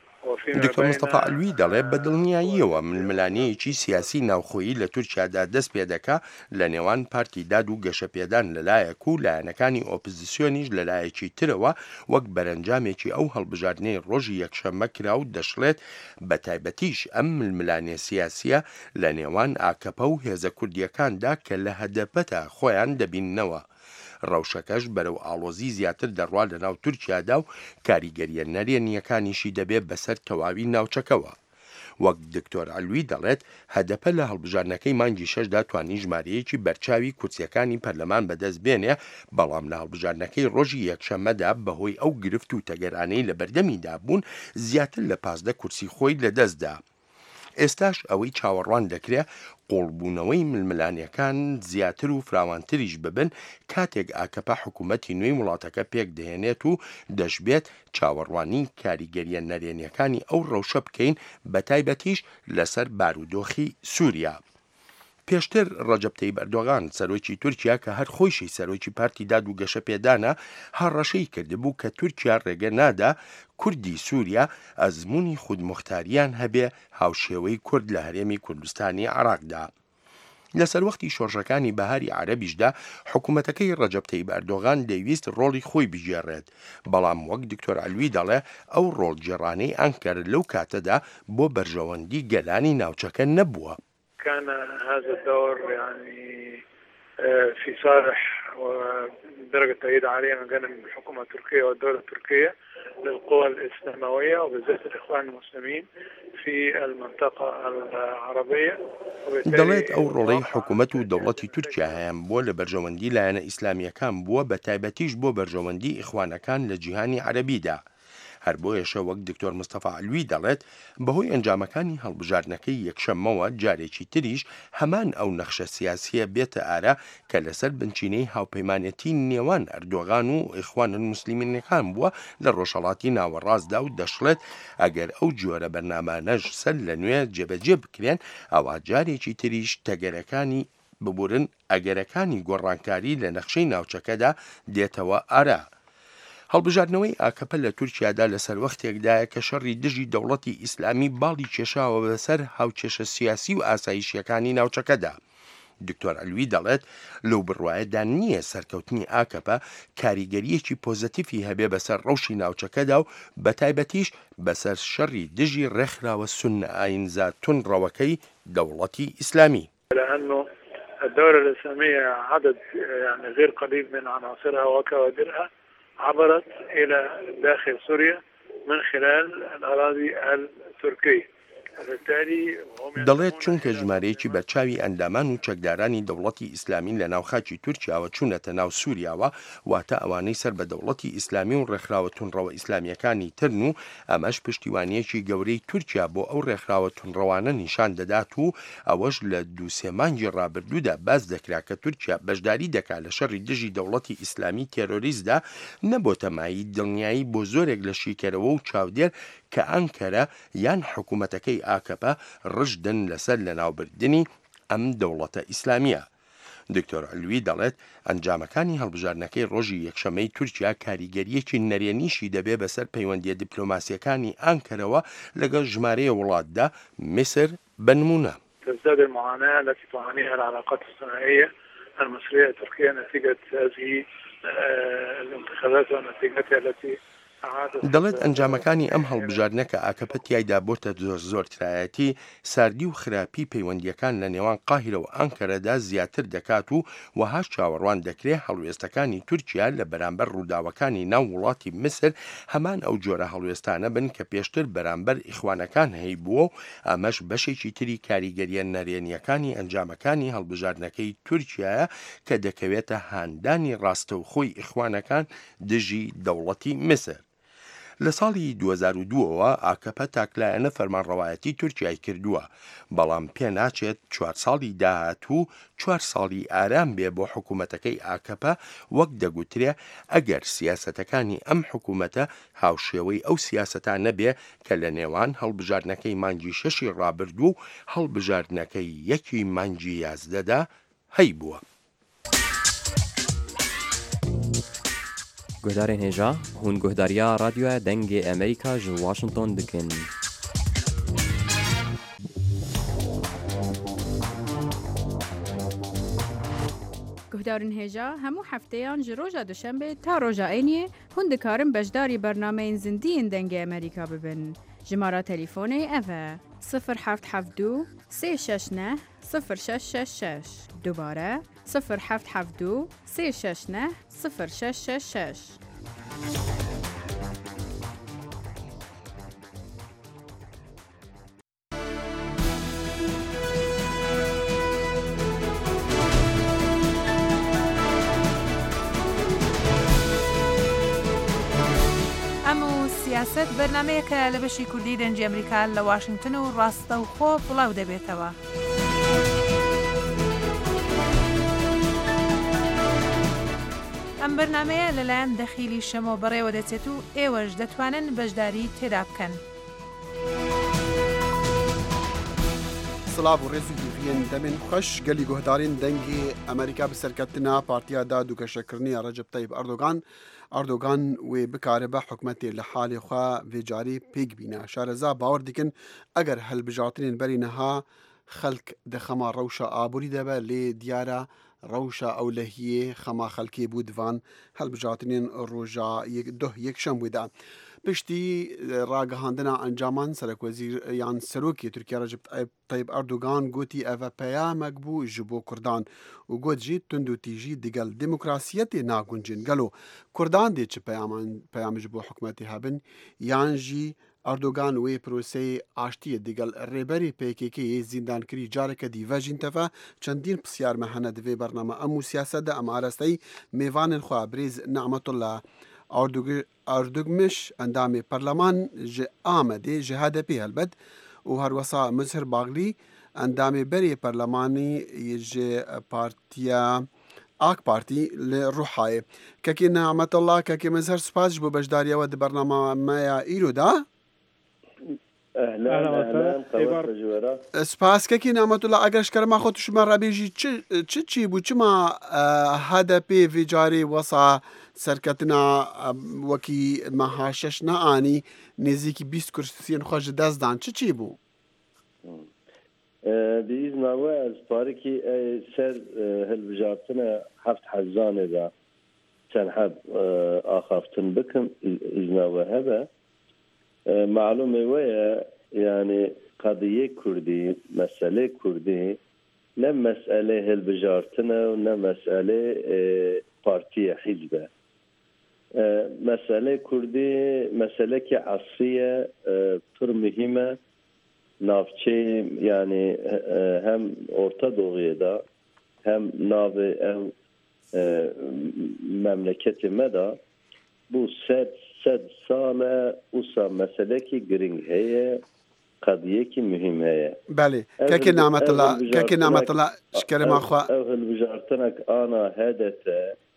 دکتۆر مستەفا ئەلوی دەڵێ بە دڵنیاییەوە ململانەیەکی سیاسی ناوخۆیی لە تورکیادا دەست پێ دەکا لە نێوان پارتی داد و گەشەپێدان لەلایەک و لایەنەکانی ئۆپۆزیسیۆنیش لەلایەکی ترەوە وەک بەرەنجامێکی ئەو هەڵبژاردنەی ڕۆژی یەکشەممە کرا و دەشڵێت بە تایبەتیش ئەم ململانێ سیاسیە لە نێوان ئاکەپە و هێزە کوردیەکاندا کە لە هەدەپەتە خۆیان دەبیننەوە. ڕەوشەکەش بەرەو ئاڵۆزی زیاتر دەڕوا لە ناو تورکیادا و کاریگەریە نەرێنیەکانیشی دەبێت بەسەر تەواوی ناوچەکەوە. وەک دکتۆر ئەلوی دەڵێت هەدەپە لە هەڵبژاردنەکەی مانگی شەشدا توانی ژمارەیەکی بەرچاوی کورسیەکانی پەرلەمان بەدەست بێنێ، بەڵام لە هەڵبژاردنەکەی ڕۆژی یەکشەممەدا بەهۆی ئەو گرفت و تەگەرانەی لە بەردەمیدا بوون زیاتر لە پازدە کورسی خۆی لەدەستدا. ئێستاش ئەوەی چاوەڕوان دەکرێت قۆڵبوونەوەی ململانیەکان زیاتر و فراوانتریش ببن کاتێک ئاکەپە حکوومەتی نوێی وڵاتەکە پێک دەهێنێت و دەشبێت چاوەڕوانی کاریگەریە نەرێنیەکانی ئەو ڕەوشە بکەین بە تایبەتیش لەسەر بارودۆخی سووریا. پێشتر ڕەجەب تەیب ئەردۆغان سەرۆکی تورکیا کە هەر خۆیشی سەرۆکی پارتی داد و گەشەپێدانە هەڕەشەی کردبوو کە تورکیا ڕێگە نادا کوردی سووریا ئەزمموی خودمختاریان هەبێ هاوشێوەی کورد لە هەرێمی کوردستانی عێراقدا. لەسەر وەختی شۆڕشەکانی بەهاری عەرەبیشدا حکوومەتەکەی ڕەجەب تەیب ئەردۆغان دەیویست ڕۆڵی خۆی بژێڕێت، بەڵام وەک دکتۆر ئەلوی دەڵێ ئەو ڕۆڵگێڕانەی ئەنکەر لەو کاتەدا بۆ بەرژەوەندی گەلانی ناوچەکە نەبووە. كان هذا الدور يعني في صالح ودرجة تأييد عالية من جانب الحكومة التركية والدولة التركية للقوى الإسلاموية وبالذات الإخوان المسلمين في المنطقة العربية. دەڵێت ئەو ڕۆڵەی حکوومەت و دەوڵەتی تورکیا هەیە بووە لە بەرژەوەندی لایەنە ئیسلامیەکان بووە بە تایبەتیش بۆ بەرژەوەندی ئیخوانەکان لە جیهانی عەرەبیدا. هەر بۆیەشە وەک دکتۆر مستەفا ئەلوی دەڵێت بەهۆی ئەنجامەکانی هەڵبژاردنەکەی یەکشەممەوە جارێکی تریش هەمان ئەو نەخشە سیاسیە بێتە ئارە کە لەسەر بنچینەی هاوپەیمانەتی نێوان ئەردۆغان و ئیخوان الموسلیمینەکان بووە لە ڕۆژهەڵاتی ناوەڕاستدا و دەشڵێت ئەگەر ئەو جۆرە بەرنامانەش سەر لە نوێ جێبەجێ بکرێن ئەوە جارێکی تریش تەگەرەکانی ببورن ئەگەرەکانی گۆڕانکاری لە نەخشەی ناوچەکەدا دێتەوە ئارە. هەڵبژاردنەوەی ئاکەپە لە تورکیادا لەسەر وەختێکدایە کە شەڕی دژی دەوڵەتی ئیسلامی باڵی کێشاوە بەسەر هاوکێشە سیاسی و ئاسایشیەکانی ناوچەکەدا. دکتۆر ئەلوی دەڵێت لەو بڕواایەدا نییە سەرکەوتنی ئاکەپە کاریگەریەکی پۆزتیفی هەبێ بەسەر ڕەوشی ناوچەکەدا و بە تایبەتیش بەسەر شەڕی دژی ڕێکخراوە سونە ئاینزا تونڕەوەکەی دەوڵەتی ئیسلامی. لأنه الدولة الإسلامية عدد يعني غير قليل من عناصرها وكوادرها عبرت إلى داخل سوريا من خلال الأراضي التركية. دەڵێت چونکە ژمارەیەکی بەرچاوی ئەندامان و چەکدارانی دەوڵەتی ئیسلامی لە ناوخاکی تورکیاوە چوونەتە ناو سووریاوە واتە ئەوانەی سەر بە دەوڵەتی ئیسلامی و ڕێکخراوە تونڕەوە ئیسلامیەکانی ترن و ئەمەش پشتیوانیەکی گەورەی تورکیا بۆ ئەو ڕێکخراوە تونڕەوانە نیشان دەدات و ئەوەش لە دووسێ مانگی ڕابردوودا باز دەکرا کە تورکیا بەشداری دەکات لە شەڕی دژی دەوڵەتی ئیسلامی تێرۆریستدا نەبۆتە مایی دڵنیایی بۆ زۆرێک لە شیکەرەوە و چاودێر کە ئەنکەرە یان حکوومەتەکەی ئاکەپە ڕژدن لەسەر لە ناوبردنی ئەم دەوڵەتە ئیسلامیە. دکتۆر علوی دەڵێت ئەنجامەکانی هەڵبژارنەکەی ڕۆژی یەکشەمەی تورکیا کاریگەریەکی نەرێنیشی دەبێ بەسەر پەیوەندیە دیپلۆماسیەکانی ئانکەرەوە لەگەڵ ژمارەیە وڵاتدا میسر بنمونە. تزداد المعاناة التي تعانيها العلاقات الثنائية المصرية التركية نتيجة هذه الانتخابات ونتيجتها التي دەڵێت ئەنجامەکانی ئەم هەڵبژارنە کە ئاکەپە تیایدا بۆتە زۆر زۆرترایەتی ساردی و خراپی پەیوەندیەکان لە نێوان قاهیرە و ئەنکەرەدا زیاتر دەکات و وەهاش چاوەڕوان دەکرێت هەڵوێستەکانی تورکیا لە بەرامبەر ڕووداوەکانی ناو وڵاتی میسر هەمان ئەو جۆرە هەڵوێستانە بن کە پێشتر بەرامبەر ئیخوانەکان هەیبووە و ئەمەش بەشێکی تری کاریگەریە نەرێنیەکانی ئەنجامەکانی هەڵبژارنەکەی تورکیایە کە دەکەوێتە هاندانی ڕاستەوخۆی ئیخوانەکان دژی دەوڵەتی میسر. لە ساڵی دوو هەزار و دووەوە ئاکەپە تاکلایەنە فەرمانڕەوایەتی تورکیای کردووە، بەڵام پێ ناچێت چوار ساڵی داهاتوو چوار ساڵی ئارام بێ بۆ حکوومەتەکەی ئاکەپە وەک دەگوترێ ئەگەر سیاسەتەکانی ئەم حکوومەتە هاوشێوەی ئەو سیاسەتان نەبێ کە لە نێوان هەڵبژارنەکەی مانگی شەشی ڕابردوو و هەڵبژارنەکەی یەکی مانگی یازدەدا هەی بووە. گهدارên hêja hûn guhdariya radyoya dengê Amerîka ji Washington dikin. Guhdarên hêja hemû hefteyan ji roja duşembe ta roja êniyê hûn dikarin beşdarî bernameyên zindiyên dengê Amerîka bibin. Jimara telîfonê ev e sıfır heft heft du sê şeş neh sıfır şeş şeş şeş. Dubare sıfır heft heft du sê şeş neh sıfır şeş şeş şeş. سیاست بەرنمەیەکە لە بەشی کوردی دەنجی ئەمریکا لە واشنگتن و ڕاستە و خۆ بڵاو دەبێتەوە. ئەم بەرنمەیە لەلایەن دەخیلی شەمۆ بەڕێوە دەچێت و ئێوەش دەتوانن بەشداری تێدا بکەن. سلااو و ڕێز و دووریên demên xweş gelî guhdarên dengê Amerîka bi serketina Partiya Dad û Geşepkiriniya Recep Tayyip Erdogan Erdogan wê bikaribe hikûmetê li halê xwe vê carî pêk bîne. Şareza bawer dikin eger hilbijartinên berî niha xelk di xema rewşa aborî de be lê diyara rewşa ewlehiyê xema xelkê bû divan hilbijartinên roja duh yekşem wê de. Piştî ragihandina encaman Serokwezîr yan Serokê Tirkiye Recep Tayyip Erdogan gotî ev peyamek bû ji bo Kurdan û got jî tund û tîjî digel demokrasiyetê naguncin. Gelo Kurdan dê çi peyamê ji bo hikûmetê hebin yan jî Erdogan wê proseyê aştiyê digel rêberê P K K'yê zîndankirî careke dî vejîn tefe çendîn pisyar me hene di vê bername em û siyaset de em arasteyî mêvanên xwe Brêz Nemetullah Erdogmiş endamê Parleman ji Amedê ji H D P helbet û herwesa Muzhir Baglî endamê berê Parlemanî ji Partiya AK Partî li Rûhayê. Kekê Nemetullah kekê Muzhir spas ji bo beşdariya we di bernameya îro da. Spas kekê Nemetullah eger ji kerema xwe tu ji me rebêjî çi çî bû çima H D P vê carê wesa serketina wekî meha şeş neanî nêzîkî bîst kursiyên xwe ji dest dan çi çî bû? Bi îzna we ez parikî ser hilbijartina heft hezanê de çend heb axaftin bikim îzna we hebe. Malûmê we ye yani qediyê Kurdî meselê Kurdî ne meselê hilbijartina û ne meselê partiya hîzb e. Meselê Kurdî meselekî esrî ye pir mühîm e navçeyê yani hem Orta Doğu'ya da hem navê ev memleketê me da bu sed sed sal e wisa meselekî giring heye qediyekî mühîm heye. Belê kekê Nemetullah kekê Nemetullah ji kerema xwe ev hilbijartinek ana H D P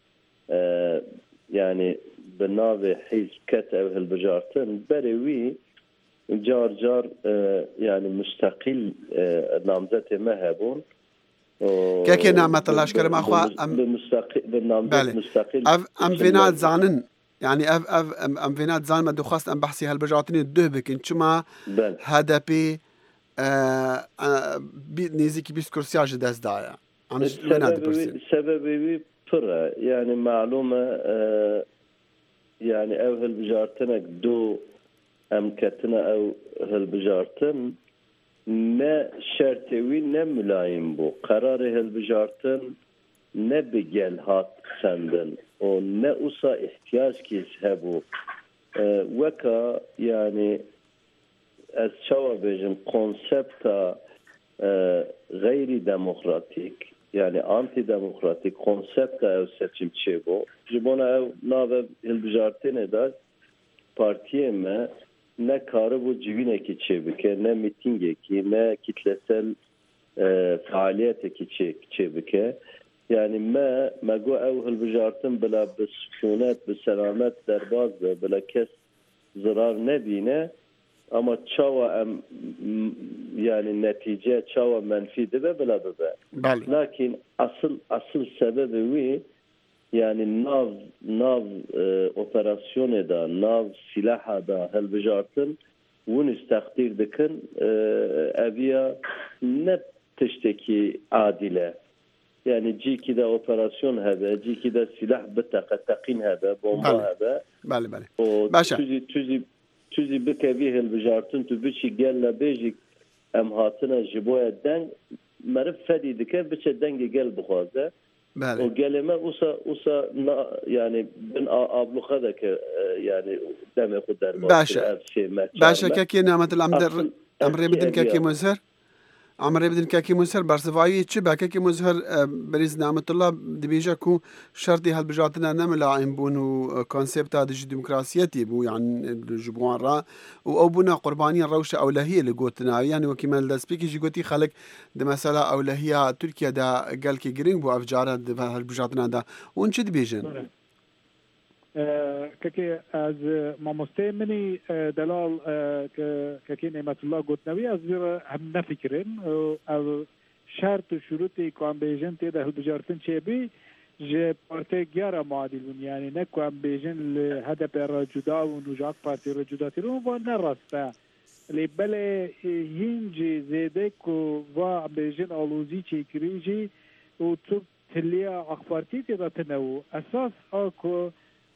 yani bi navê hîzb ket ev hilbijartin berê wî car car yani müstakil namzetê me hebûn كاكي نعمة الله أشكر ما أخوة بله أم فينات زانن يعني أف أف أم أم فينات زان ما دخست أم بحثي هالبجاتني الدهبك إن شما هذا بي نيزيكي بيس كرسياج داس دايا سببي فرع يعني معلومة يعني أو هالبجارتنك دو أم كتنا أو هالبجارتن نه شرطوی نه ملایم بو قرار هالبجارتن نه بگل هات سندن و نه اوسا احتیاج کیس هبو وکا يعني از شوا بيجم كونسبتا غير ديمقراطيك يعني انتي ديمقراطيك كونسبتا او سيستم تشيبو جبونا او ناو هالبجارتن دا partiye me ne karı bu civine çebike ne mitinge ki ne kitlesel e, faaliyete ki çebike yani me mego ev hılbijartın bila biskunet biselamet derbaz ve bila kes zarar ne bine ama çava em yani netice çava menfi de ve bila be. Lakin asıl asıl sebebi vi yani nav nav e, operasyonu da nav silahı da helbijartın bunu istakdir dikin e, eviya ne tişteki adile yani ciki de operasyon hebe ciki de silah bitaka takin hebe bomba hebe bale bale o tüzi tüzi tüzi bikevi helbijartın tübüçi gelle bejik em hatına jiboya den merif fedi dike biçe denge gel bixwaze o geleme usa usa yani ben abluqa da ki yani deme kudar باشا باشا كاكي نعمة الأمر أمر بدن كاكي مزهر أمر بدن كاكي مزهر برسفاوي تشبه كاكي مزهر بريز نعمة الله دبيجا كو شرطي هالبجاتنا نملا عم بونو كونسيبت هذا الديمقراطية بو يعني جبوان را أو بونا قرباني الروشة أولهية اللي قوتنا يعني وكمال دا سبيكي جي قوتي خلق دا مسألة أولهية تركيا دا قال كي جرينج بو أفجارة دا هالبجاتنا دا ونش دبيجن كاكي از ماموستي مني دلال كاكي نعمة الله قوتناوي از هم نفكرين او شرط و شروطي كوان بيجن تيدا هالبجارتن چيبي جي بارتي گيارا معادل بون يعني نكوان بيجن لهدف الرجودا و نجاق بارتي الرجودا تيرون و نرستا اللي بلا هنجي زيدك و بيجن آلوزي چيكريجي و تو تليا اخبارتي تيدا تنو اساس اكو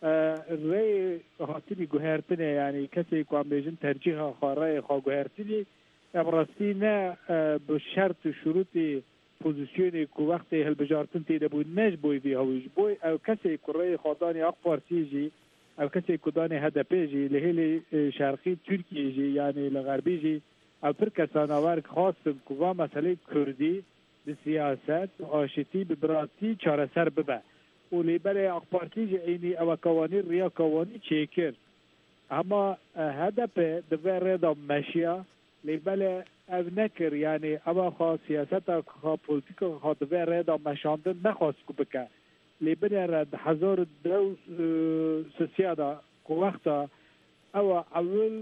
رأي هاتني جهرتني يعني كسي قام بيجن ترجيح خارج خا جهرتني أبرزتينا بشرط شروطي بوزيشني كو وقت هالبجارتن تيدا بو نج بوي في هويج بوي أو كسي كرأي خداني أكبر تيجي أو كسي كداني هذا بيجي لهلي شرقي تركي جي يعني الغربي جي أو بركسان أورك خاص كوا مسألة كردي بالسياسات عاشتي ببراتي شارع سر ببا ولی برای اقپارتی جایی او کوانی ریا کوانی چیکر اما هدف دوره دا مشیا لی بله او نکر یعنی او خوا سیاست خوا پولیتیک خوا دوره دا مشاندن نخواست کو بکه لی بله رد هزار دو سسیادا کو وقتا او اول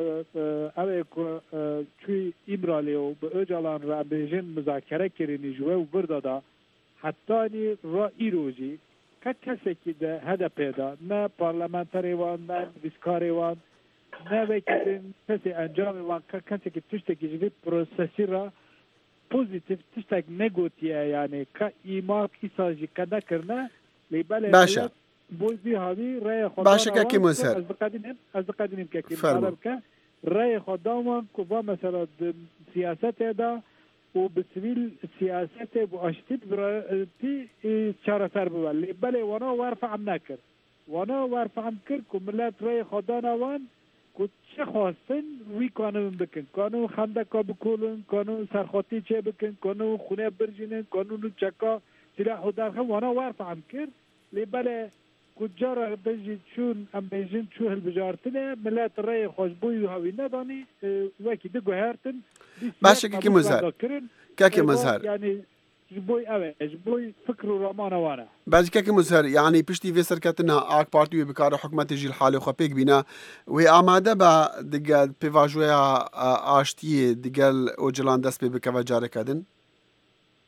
او توی ایمرالیو به اجالان را بیجن مذاکره کرینی جوه و بردادا حتی را ایروجی که کسی که ده هدف پیدا نه پارلمانتری وان نه ویسکاری وان نه وکیل کسی انجام وان که کسی که تشتکی جوی پروسسی را پوزیتیف تشتک نگوتیه یعنی که ایماک ایساجی که نکرنه لیباله باشا بوی بی هاوی رای خدا باشا که مزهر از بقدیم از بقدیم که که رای خدا وان که با مثلا سیاست دا و بسبيل سياسته بأشتد برتي شارع سر بوالي بله وانا وارفع عم ناكر وانا وارفع عم كر كملات رأي خدانا وان كنت شخصن وي كانوا بكن كانوا خندقا بكولن كانوا سرخاطي چه بكن كانوا خونه برجنن كانوا نچكا سلاح دارخم وانا وارفع عم كر لي بله كجارة بيجي شون ام بيجن شو هالبجارتنا ملات الرأي خوشبوي وهاوي نداني وكي دقو هارتن باشا كي مزهر كاكي مزهر يعني جبوي اوه جبوي فكر رومانا وانا باش كاكي مزهر يعني بشتي في سركتنا اك بارتي بكار حكومة جيل حالي وخبيك بينا وهي آماده با دقال بيفاجويا آشتي دقال اوجلان دست بي بكوا جاري كدن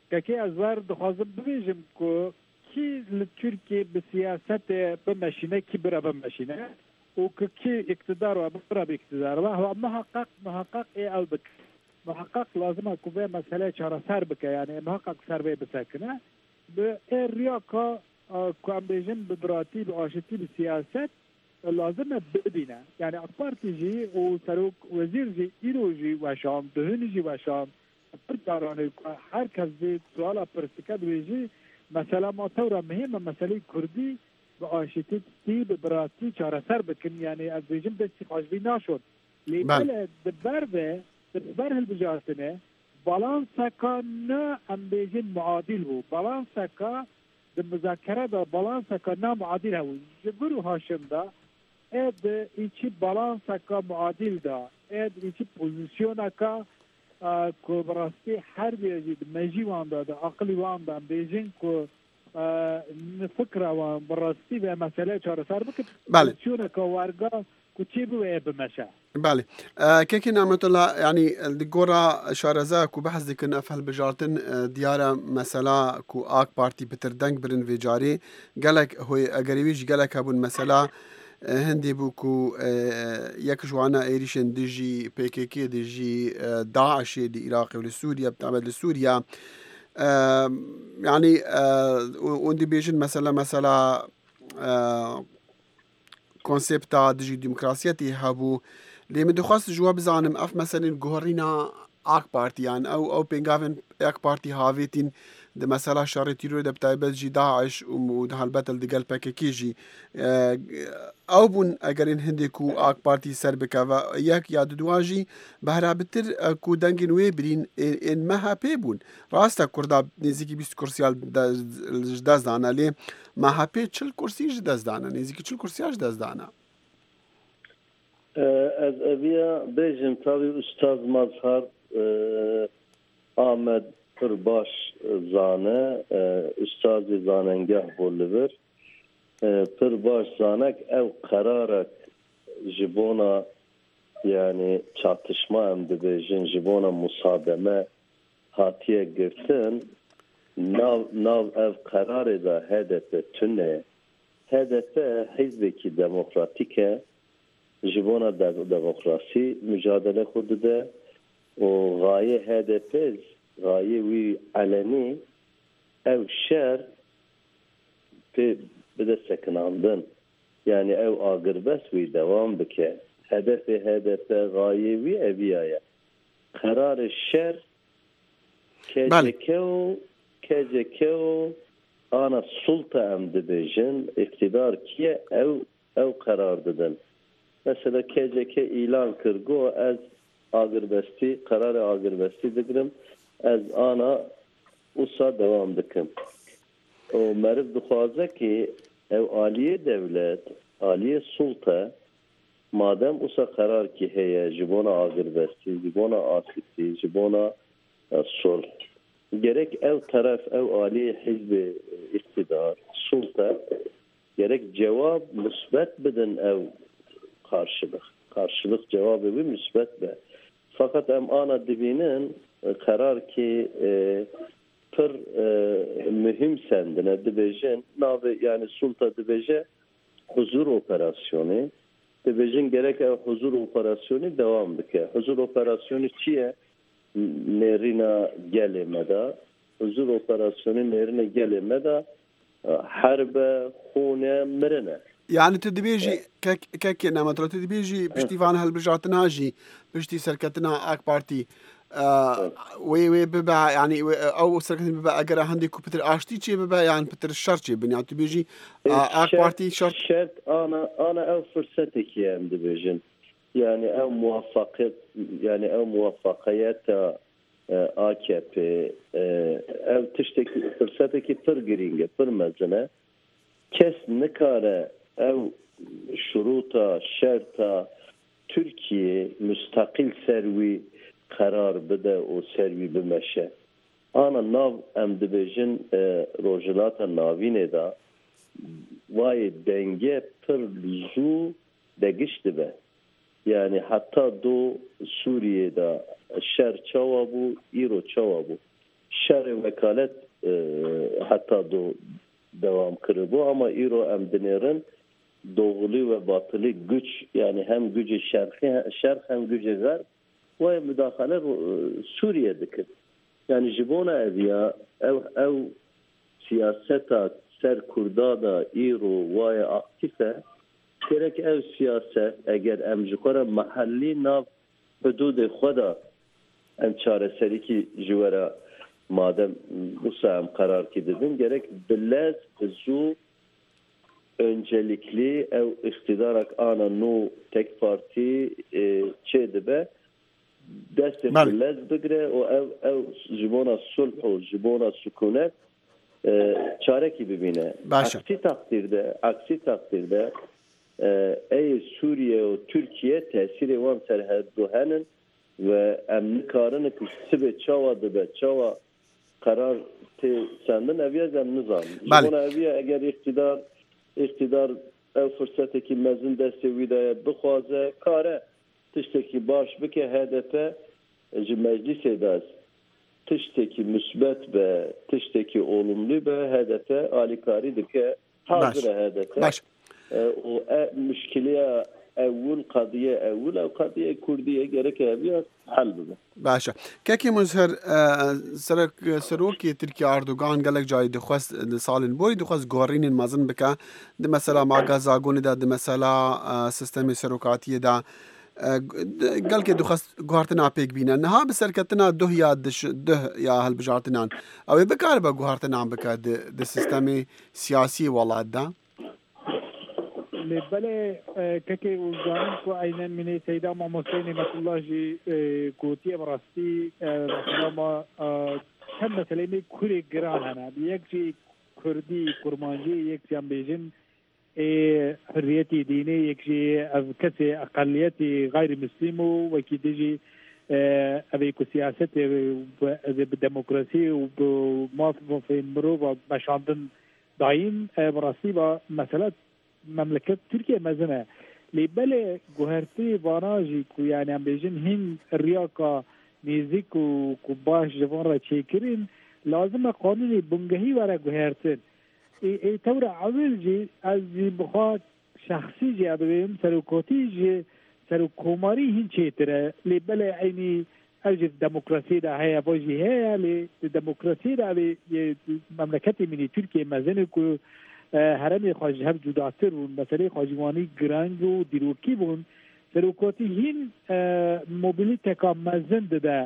کەکەی ئەزوار دەخوازم ببێژم کۆ کی لە تورکیە بە سیاست بمەشینە کی برە بمەشینە و کی اقتدار و برە باقتدار و هو محقق محقق ای ئەو بک محقق لازمە کو بێ مەسەلەی چارەسەر بکە یعنی محقق سەربەی بسەکنە بە ئێریاکە کوام بێژن بە براتی بە ئاشتی بە سیاست لازمە ببینە یعنی ئەک پارتی جی و سەرۆک وەزیر جی ئیرۆ جی وەشام دهێنی جی وەشام پردارانه هر کس دید سوالا پرسکه دویجی مثلا ما طورا مهمه مسئله کردی و آشتی تی به براتی چاره سر بکن یعنی از دویجیم دستی خواجبی ناشد لیبل دبر به دبر هل بجارتنه بالانسکا نه امبیجین معادل هو بالانسکا د مذاکره دا بالانسکا نه معادل هو جبرو هاشم دا اید ایچی بالانسکا معادل دا اید ایچی پوزیشونکا کو براستی هر بیجی مجی وان داده عقلی وان داده بیجین کو فکر وان براستی به مسئله چاره سر بکن بله چونه که وارگاه کو چی بوه بمشه بله كيكي نعمة الله يعني الجورا شارزا كو بحث ديكن أفهل بجارتن ديارة مسألة كو آك بارتي بتردنك برن في جاري قالك هو أقريبيش قالك هبون مسألة هندي بوكو يك جوانا ايريشن ديجي بي كي كي ديجي داعش دي العراق ولسوريا بتعمل لسوريا يعني وندي بيجن مثلا مثلا كونسيبتا ديجي ديمقراطيتي هابو لي من دخواست جواب زانم اف مثلا جوهرينا اك بارتي يعني او او بينغافن اك بارتي هافيتين ده مثلا شرط يرو ده بتايبت جي داعش وده هالبتل دي قال باكي جي او بون اگرین هندی کو آک پارتی سر بکاو یک یاد دواجی بهرا بتر کو دنگین وی برین این مها پی بون راستا کردا نزیکی بیست کرسیال دست دانا لی مها پی چل کرسی دست دانا نزیکی چل کرسیاش دست دانا از ابیا بیجم تاوی استاد مظهر آمد پر باش زانه استاد زاننگه بولور پر باش زانک او قرارك جبونا يعني çatışma em dibêjin ji bona musademe hatiye girtin nav nav ev kararê da H D P tune H D P hizbekî demokratîk e ji bona demokrasî mücadele xwe dide û gaye H D P gaye wî elenî ev şer pê bide sekinandin yani ev agirbes wî devam bike hedefê H D P gayê wî eviya ye kararê şer K C K û K C K û ana sulta em dibêjin iktidar kiye ew ew karar didin mesela K C K îlan kir got ez agirbestî kararê agirbestî digirim ez ana wisa devam dikim û meriv dixwaze ki ev aliye devlet, aliye sulta madem usa karar ki heye jibona agirbesti, jibona asiti, jibona sulh. Gerek ev taraf, ev aliye hizbi iktidar, sulta gerek cevap müsbet bidin ev karşılık. Karşılık cevabı bir müsbet be. Fakat em ana dibinin karar ki e, pır e, mühim sendine dibêjin navê yani sulta dibêje huzur operasyonu dibêjin gerek ev huzur operasyonu devam bike huzur operasyonu çiye nêrîna gelê me da huzur operasyonu nêrîna gelê me da herbe xûne mirine يعني تدبيجي كك كك نعمة الله تدبيجي بشتيفان هالبجاتنا جي بشتي سركتنا اك بارتي آه وي وي ببا يعني او سركتنا ببا اگر هندي كوبتر اشتي تشي ببا يعني بتر الشرط بني تبيجي آه اك بارتي شرط شرط انا انا او فرصتك يا ام دبيجن يعني او موافقه يعني او موافقيات A K P ev tişteki fırsateki pır giringe pır mezene kes nikare ev şuruta şerta Türkiye müstakil servi karar bide o servi bimeşe ana nav em dibêjin rojilata navînê da vay denge pır zû degiş dibe yani hatta do Suriye'de şer çava bu, İro çava bu. شر وکالت حتی دو دوام کرده اما ایرو ام دنیرن دوغلی و باطلی güç yani hem gücü şerqi şerq hem gücü garb ve müdahale Suriye'deki yani jibona eviya ev ev siyaseta ser Kurdada İro ve aktife gerek ev siyaset eğer emcikora mahalli nav hudud xoda em çareseri ki jivara madem bu saham karar ki dedim gerek billez zu öncelikli ev iktidarak ana nu tek parti çedibe deste billez bigre o ev ev jibona sulh jibona sükunet çareki bibine aksi takdirde aksi takdirde ey Suriye ve Türkiye tesiri van serhedduhenin ve emni karını kısıbe çava dibe çava karar te sendin eviye zem nizam jibona eviye eğer iktidar iktidar ev fırsateki mezun deste vidaya bixwaze kare tişteki baş bike H D P ji meclis edaz tişteki müsbet ve tişteki olumlu ve H D P alikari dike hazır H D P o müşkileye evvel qadiye evvel ev qadiye kurdiye gerek eviye hal bide باشە کەکی مزهر سەرک سەرۆکی ترکی ئاردوگان گەلک جای دخواست ساڵین بۆی دخواست گۆڕینین مەزن بکە دمەسەلا ماگا زاگۆنیدا دمەسەلا سیستەمی سەرۆکاتیەدا گەلکێ دخواست گواردنا پێک بینە نەها بەسەرکەتنا دوه یا ده یا هەڵبژارتنان ئەوێ بکار بە گواردنان بکە د سیستەمی سیاسی وڵاتدا بله که وزارن کو عینن منی سیدا مامۆستای نعمت الله جی گوتی براستی مثلا ما هم مثلا می کوری گران هنه یک جی کردی کرمانجی یک جی بیژن حریتی دینی یک جی کسی اقلیتی غیر مسلم و کی دیجی اوی کو سیاست و دموکراسی و موافقه مرو و مشاندن دایم براستی با مثلا مملكت تركيا مزنه لبلا جوهرتي باناجي كو يعني ام بيجن هن الرياقه نيزيك وكوباش جوان تشيكرين لازم قانوني بنجهي ورا جوهرتين اي اي تورا عويل جي از بخات شخصي جي ابيم سركوتي جي سركوماري هن تشيتره لبلا عيني اوج الديمقراطيه ده هي بوجي هي الديمقراطيه ده مملكتي من تركيا مزنه كو هرمی خواهی هم جداتر بون مسئله خواهیوانی گرنگ و دیروکی بون سروکاتی هین موبیلیته که مزن ده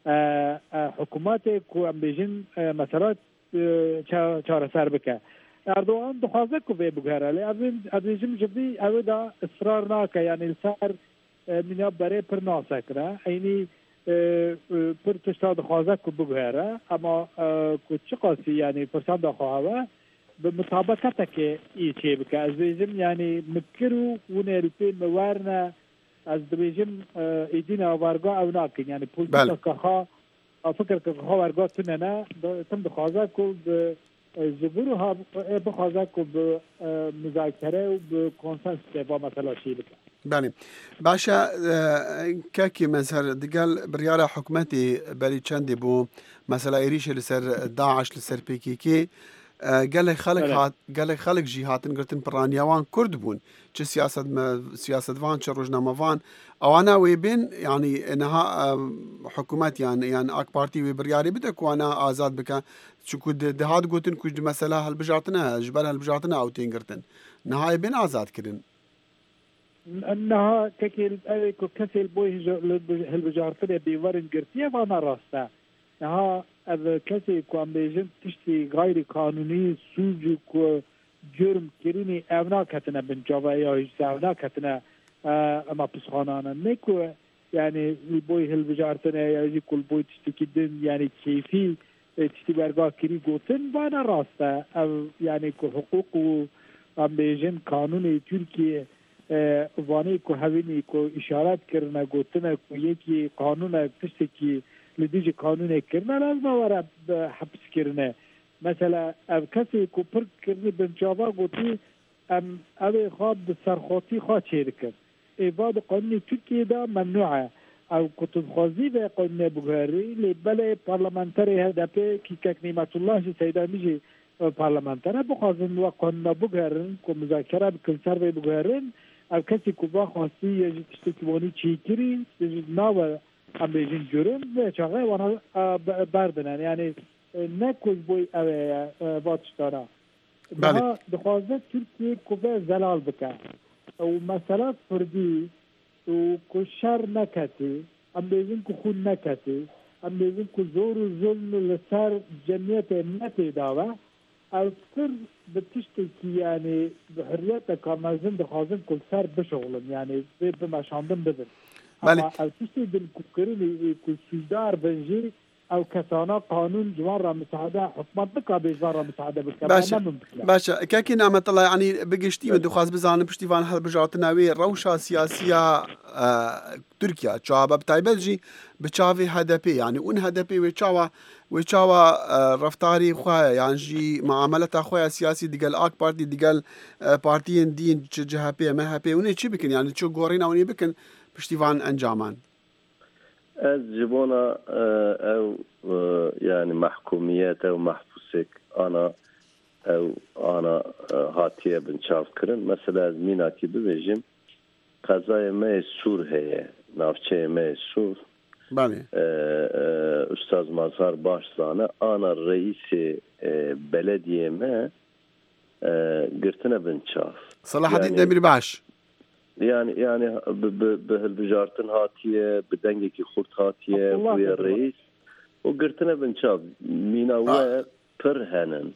حکومت که ام بیجن مسئلات چاره سر بکه اردوغان دخوازه که بی بگهره لی از بیجم جبدی اوه دا اصرار ناکه یعنی السر منیا برای پر ناسه کنه اینی پر تشتا دخوازه که بگهره اما که چه قاسی یعنی پرسان دخواه بمطابقتك إيشي بك از بيجم يعني مكرو ونالبين موارنا از بيجم إيدينا وارقا أو ناكن يعني بوليتيكا كخا أو فكر كخا وارقا تننا تم بخوازاكو بزبورها بخوازاكو بمذاكرة وبكونسنس تبا مثلا شي بك بله باشا كاكي مزهر دقال بريارة حكومتي بري چندي بو مثلا إيريش لسر داعش لسر بيكيكي گله خلق هات گله خلق جی هاتن گرتن پرانیاوان کرد بون چه سیاست سیاستوان چه روزنامه‌وان اوانا وی بین یعنی انها حکومت یعنی یعنی اک پارتی وی بریاری بده کو انا آزاد بک چکو دهات گوتن کو مثلا هل بجاتنا جبل هل بجاتنا او تینگرتن نهای بین آزاد کردن انها ككل ايكو كسل بوي هل بجارتنا بيورن گرتيه وانا راستا نها از کسی که ام بیجن تشتی غیر قانونی سوج کو جرم کرینی اونا کتنه بن جاوا یا هیچ اونا کتنه اما پسخانانه نکو یعنی بوی هل بجارتنه یا یی کل بوی تشتی کدن یعنی کیفی تشتی برگاه کری گوتن وانا راسته او یعنی که حقوق و ام بیجن قانون ترکیه وانی که هوینی که اشارت کرنه گوتنه که یکی قانون تشتی که لديجي قانوني كرنا لازم ورا حبس كرنا مثلا او كسي كوبر كرني بنجابا قلتي ام اوي خواب سرخوتي خواه شركة ايواد قانوني تركيا دا ممنوعة او کتبخوازی و قانون بگهری لیبل پارلمانتری هدفه کی که نعمت الله جی سیدا میجی پارلمانتره بخوازن و قانون بگهرن که مذاکره بکن سر و بگهرن او کسی که با خواستی یه جی تشتکیوانی چی کری ناو هم بیجین جرم و چاقه وانا بردنن یعنی نکوز بوی او باتشتارا daha dixwaze Türkiye ku zelal bike û mesela Kurdî û ku şer neketî em bêjin ku xûn neketî em bêjin ku zor û zulm li ser cemiyetê netêdawe ev pir bi tiştekî yanî bi hiriyeteka mezin dixwazin ku ser bişoxilin yanî vê bimeşandin bibin ama ev tiştê din ku kirin ku sûcdar bin jî او کسانا قانون جوان را مساعده حکومت بکا بیجوان را مساعده بکا باشه باشه كاكي نعمة الله يعني بقشتي بدو خاص بزانم پشتیوان هل بجاتنا وی روشا سیاسیه ترکیا چاوا بتایبجی بچاوی هدپی يعني اون هدپی و چاوا و چاوا رفتاری خواه يعني جي معاملت خواه سیاسی دیگل آک پارتی دیگل پارتی دین جهپی مهپی اونی چی بکن يعني چو گورین اونی بکن پشتیوان انجامان از جبونا او يعني محكوميات او محبوسك انا او انا هاتيه بنشاف كرن مثلا از ميناكي ببيجم قضايا ما سور هي نافچه ما سور بله استاذ مظهر باشزانه انا رئيس بلديه ما قرتنا بنشاف صلاح الدين يعني دميرباش يعني يعني بهالبجارتن هاتيه بدنجكي خورت هاتيه ويا الرئيس وقرتنا بنشاف مينا و برهنن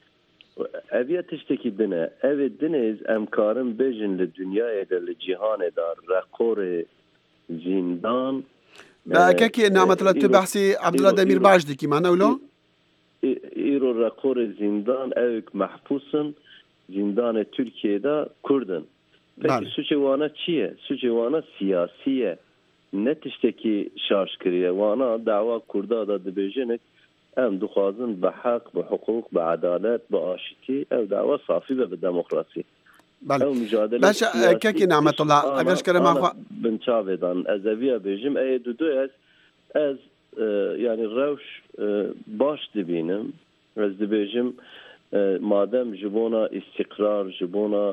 ابي تشتكي دنا ابي دنيز امكارن بيجن للدنيا الى الجهان دار رقور زندان لا كاكي نعمة الله تبحثي عبد الله دمير باجدي كي معنا ولا ايرو رقور زندان اوك محبوسن زندان تركيا دا كردن Peki suçu vana çiye? Suçu vana siyasiye. Ne tişteki şarj kiriye? Vana dava kurda da dibêjinik em dixwazin bi haq, bi hukuk, bi adalet, bi aşitî ev dava safî ve bi demokrasî. Ew mücadele Başa kekî Nemetullah eger ji kerema xwe bin çavê dan ez eviya bêjim ê du ez ez yani rewş baş dibînim ez dibêjim madem jibona istikrar jibona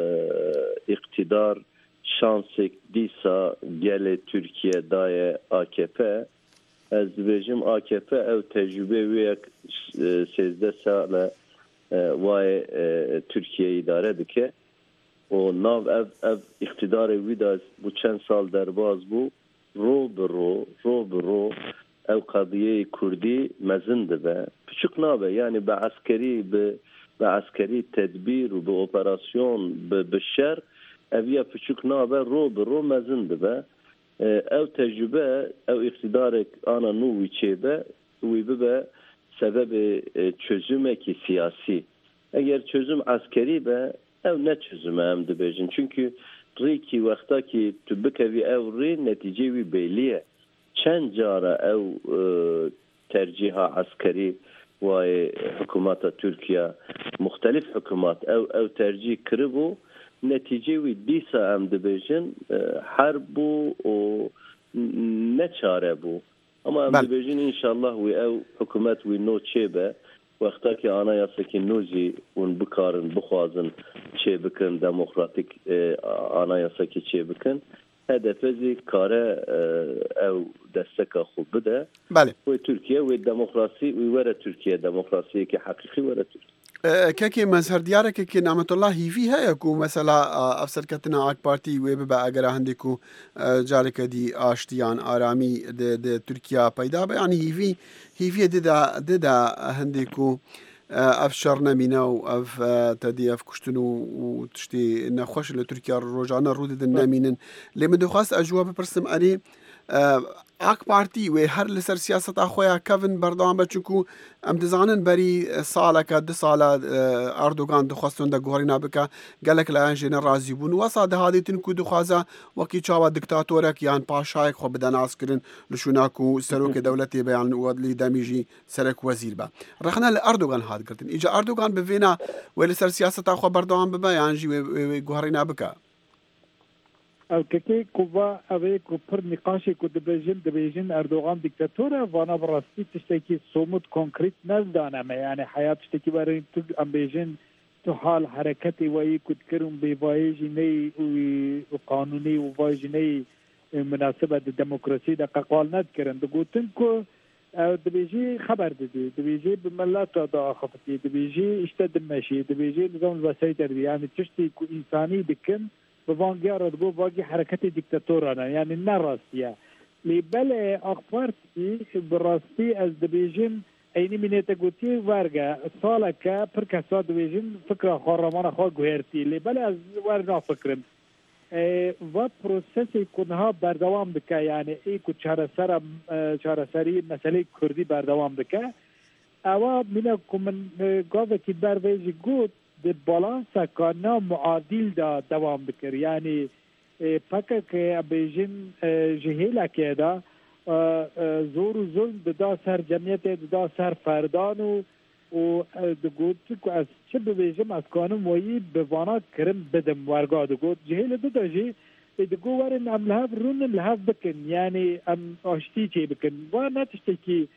iktidar şansek disa gele Türkiye daye A K P ez dibêjim A K P ev tecrübe wek sezde sale vay Türkiye idare dike o nav ev ev iktidarı wî da bu çend sal derbaz bû ro bi ro ro bi ro ev qadiyê Kurdî mezin dibe küçük nabe yani be askeri be be askeri tedbir û be operasyon be be şer ev ya küçük nabe ro bi ro mezin dibe ev tecrübe ev iktidarek ana nû wî çêbe wî bibe sebebi çözümekî siyasî eger çözüm askeri be ev ne çözüme em dibêjin çünkü rêkî wexta ki tu bikevî ev rê neticê wî bêliye çend cara ew terciha askerî wayê hikûmeta Tirkiye muxtelîf hikûmat ew ew tercih kiribû neticê wî dîsa em dibêjin herb bû û ne çare bû ama em dibêjin înşallah wî ew hikûmet wî nû çêbe wexta ki anayasekî nû jî hûn bikarin bixwazin çê bikin demokratîk anayasekî çê bikin hedefezi kare ev desteka xwe bide wê Tirkiye wê demokrasî wî were Tirkiye demokrasiyekî heqîqî were Tirkiye كاكي مزهر ديارك كي نعمة الله هي فيها يكو مثلا افسر كتنا اك بارتي ويبا اگر عندكو جارك دي اشتيان ارامي دي, دي تركيا پیدا يعني هي في هي في ددا ددا عندكو افشرنا مينا واف تدي اف كشتنو وتشتي نخوش لتركيا روجانا رود النامين لما دو خاص اجواب برسم اري اك بارتي و هر لسر سیاست اخویا کوین بردام بچکو ام دزانن بری سالا که د سالا اردوغان د خواستون د گورینا بک گلک لا انجن رازی بون وصاد هادی تنکو د خوازا وکی چاوا دیکتاتورک یان پاشای خو بدن اسکرین لشوناکو سروک دولتي بیان ودلی دمیجی سرک وزیر با رخنا اردوغان هاد کرتن اجا اردوغان بوینا و لسر سیاست اخو بردام به بیان جی و گورینا بک او که کوبا اوی کو پر نقاشی کو دبیجن دبیجن اردوغان دیکتاتوره وانا براستی تشتکی صومت کنکریت نزدانمه یعنی حیات تشتکی برای تو ام بیجن تو حال حرکتی وی کد کرم به وایجی نی و قانونی و وایجی نی مناسبه دموکراسی دا قوال ند کرن دو گوتن کو دبیجی خبر دادی دبیجی به ملت دا خفتی دبیجی اشتد ماشی دبیجی نظام الوسایل دردی یعنی تشتی کو انسانی بکن بوانگیار دو واقعی حرکت دیکتاتورانه یعنی نراستیه لی بله اخبارتی براستی از دبیجن اینی منیت گوتی ورگه ساله که پر کسا دبیجن فکر خارمان خواه گوهرتی لی بله از ورنا فکرم و پروسسی کنها بردوام بکه یعنی ای که چهارسر چهارسری مسئله کردی بردوام بکه اوا منه که من گاوه که برویجی گوت د بالانس کانا معادل دا دوام بکر یعنی پکه که بیجن جهیله که دا زور و ظلم دا سر جمعیت دا سر فردان و و دگوت که از چه بیجم از کانم وی بوانا کرم بدم ورگا دگوت جهیله دو دا جی دگو ورن ام لحف رون لحف بکن یعنی ام آشتی چی بکن و نتشتی که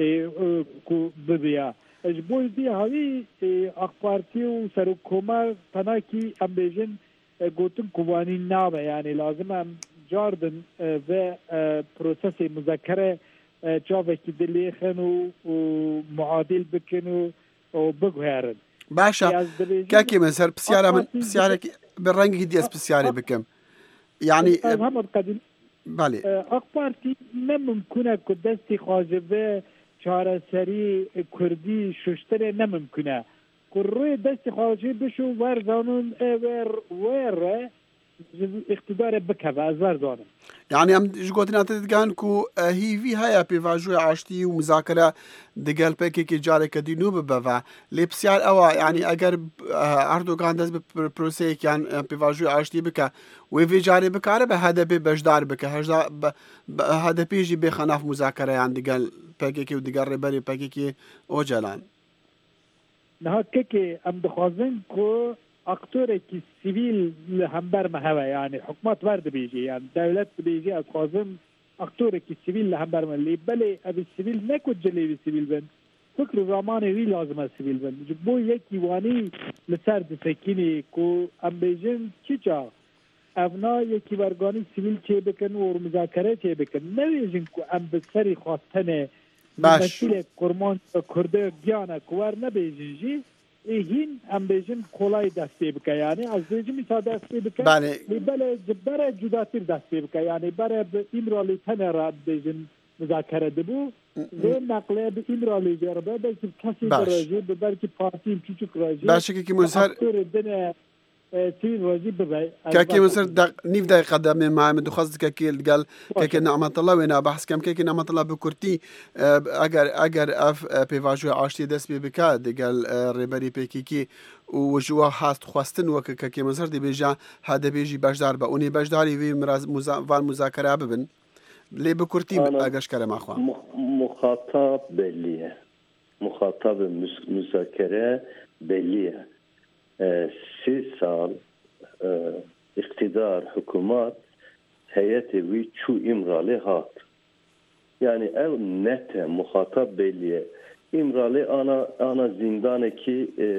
ببیا اجبوی دی هاوی اخبارتی و سرکوما تناکی ام بیجن گوتن قوانین نابه یعنی لازم ام جاردن و پروسس مذاکره جاوه که دلیخن و معادل بکن و بگوهرن باشا كاكي من سر بسيارة من بسيارة بالرنج هدي اس بسيارة بكم يعني محمد قديم بالي اخبارتي نممكن كدستي خاجبه چهارسری کردی ششتر نممکنه که روی دست خواهی بشو ورزانون ور ور اقتدار بکه از ورزانون يعني ام جوتنا تدگان کو هی وی هيا بيفاجو عشتي ومذاكره دقال بكي كي جاري كدينو ببا لبسيار او يعني اگر اردوغان دز بروسي كان بيفاجو عشتي بك وفي جاري بكاره بهذا بجدار بك هذا بيجي بخناف مذاكره يعني دقال بكي كي ودقال ربري بكي كي او جلان نه که ام دخوازن کو اکتوری که سیویل همبر مهوه یعنی حکومت ورد بیجی یعنی دولت بیجی از خوازم اکتوری که سیویل همبر مهوه بله ابی سیویل نکود جلیوی سیویل بند فکر رامانی وی لازمه سیویل بند جبو یکی وانی لسر دسکینی که ام بیجن چی چا اونا یکی ورگانی سیویل چه بکن و مذاکره چه بکن نویجن که ام بسری خواستنه مسئله کرمان کرده گیانه کوار نبیجن جی این ام بیجن کلای دستی بکه یعنی از بیجن میسا دستی بکه بله بله برای جداتیر دستی بکه یعنی برای امرالی تنه را بیجن مذاکره دبو و نقله به امرالی جربه بلکه کسی براجی بلکه پارتی چوچک راجی باشه که منصر تين واجب بباي كاكي مصر دق... نيف دقيقة قدامي مع من دخلت كاكي قال كاكي نعمة الله وين بحث كم كاكي نعمة الله بكرتي اگر اگر اف بيفاجو عاشتي دس بي بكاد قال ريبري بيكيكي وجوا هاست خواستن وك كاكي مصر دي بيجا هذا بيجي بجدار بأوني بجداري في مزا... فال مذاكرة ببن ليه بكرتي اگش كلام اخوان مخاطب بليه مخاطب مذاكرة بليه سی سال اقتدار حکومت هیئت وی چو امرالی هات یعنی او نت مخاطب بیلیه امرالی آنا آنا زندانه کی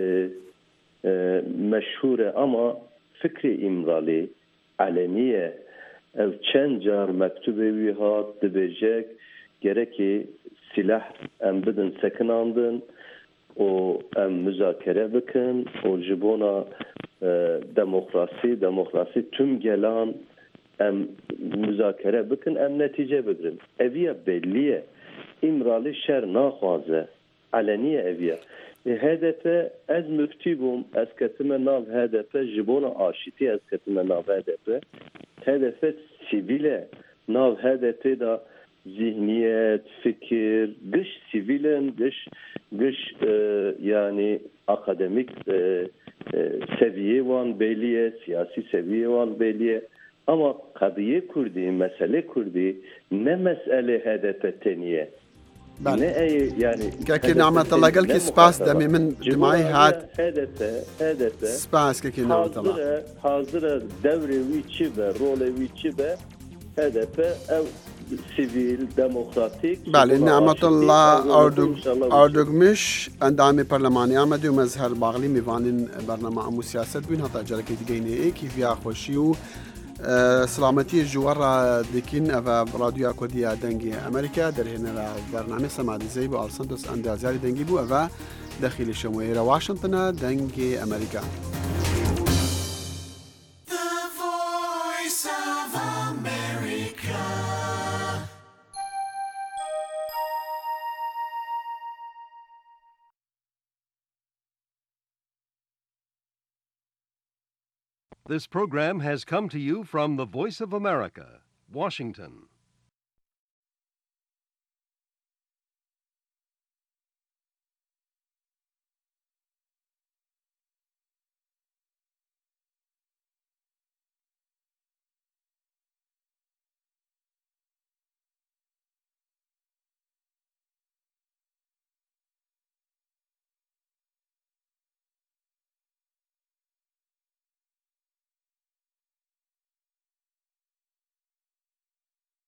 مشهوره اما فکر امرالی علنیه او چند جار مکتوبه وی هات دبیجک گرکی سلاح ام بدن سکناندن و ام مذاکره بکن و جبونا دموکراسی دموکراسی تم گلان ام مذاکره بکن ام نتیجه بگیرن اویا بلیه امرالی شر ناخوازه علنیه اویا هدف از مکتوبم از کتم ناو هدف جبونا آشتی از کتم ناو هدف هدف سیویله ناو هدف دا zihniyet, fikir, dış sivilin, dış dış e, yani akademik e, e, seviye van belliye, siyasi seviye van belliye. Ama kadiye kurdi, mesele kurdi, ne mesele hedefe teniye. يعني كاكي نعمة الله قال كي سباس دمي من جماعي هات هدفه هدفه سباس كاكي نعمة الله حاضرة حاضرة دوري ويتشبه رولي ويتشبه هدفه أو سيفيل ديمقراطيك بله نعمة الله أردوغ مش اندامي برلماني آمده و مظهر باغلی میوانین برنامه امو سیاست بین هتا جلکی دیگینه ای کیف یا خوشیو سلامتی جوار دکین او رادیو کودیا دنگی امریکا در هنر برنامه سماعت زیب و آلسانتوس اندازیاری دنگی بو او داخل شمویر واشنطن دنگی امریکا. This program has come to you from the Voice of America, Washington.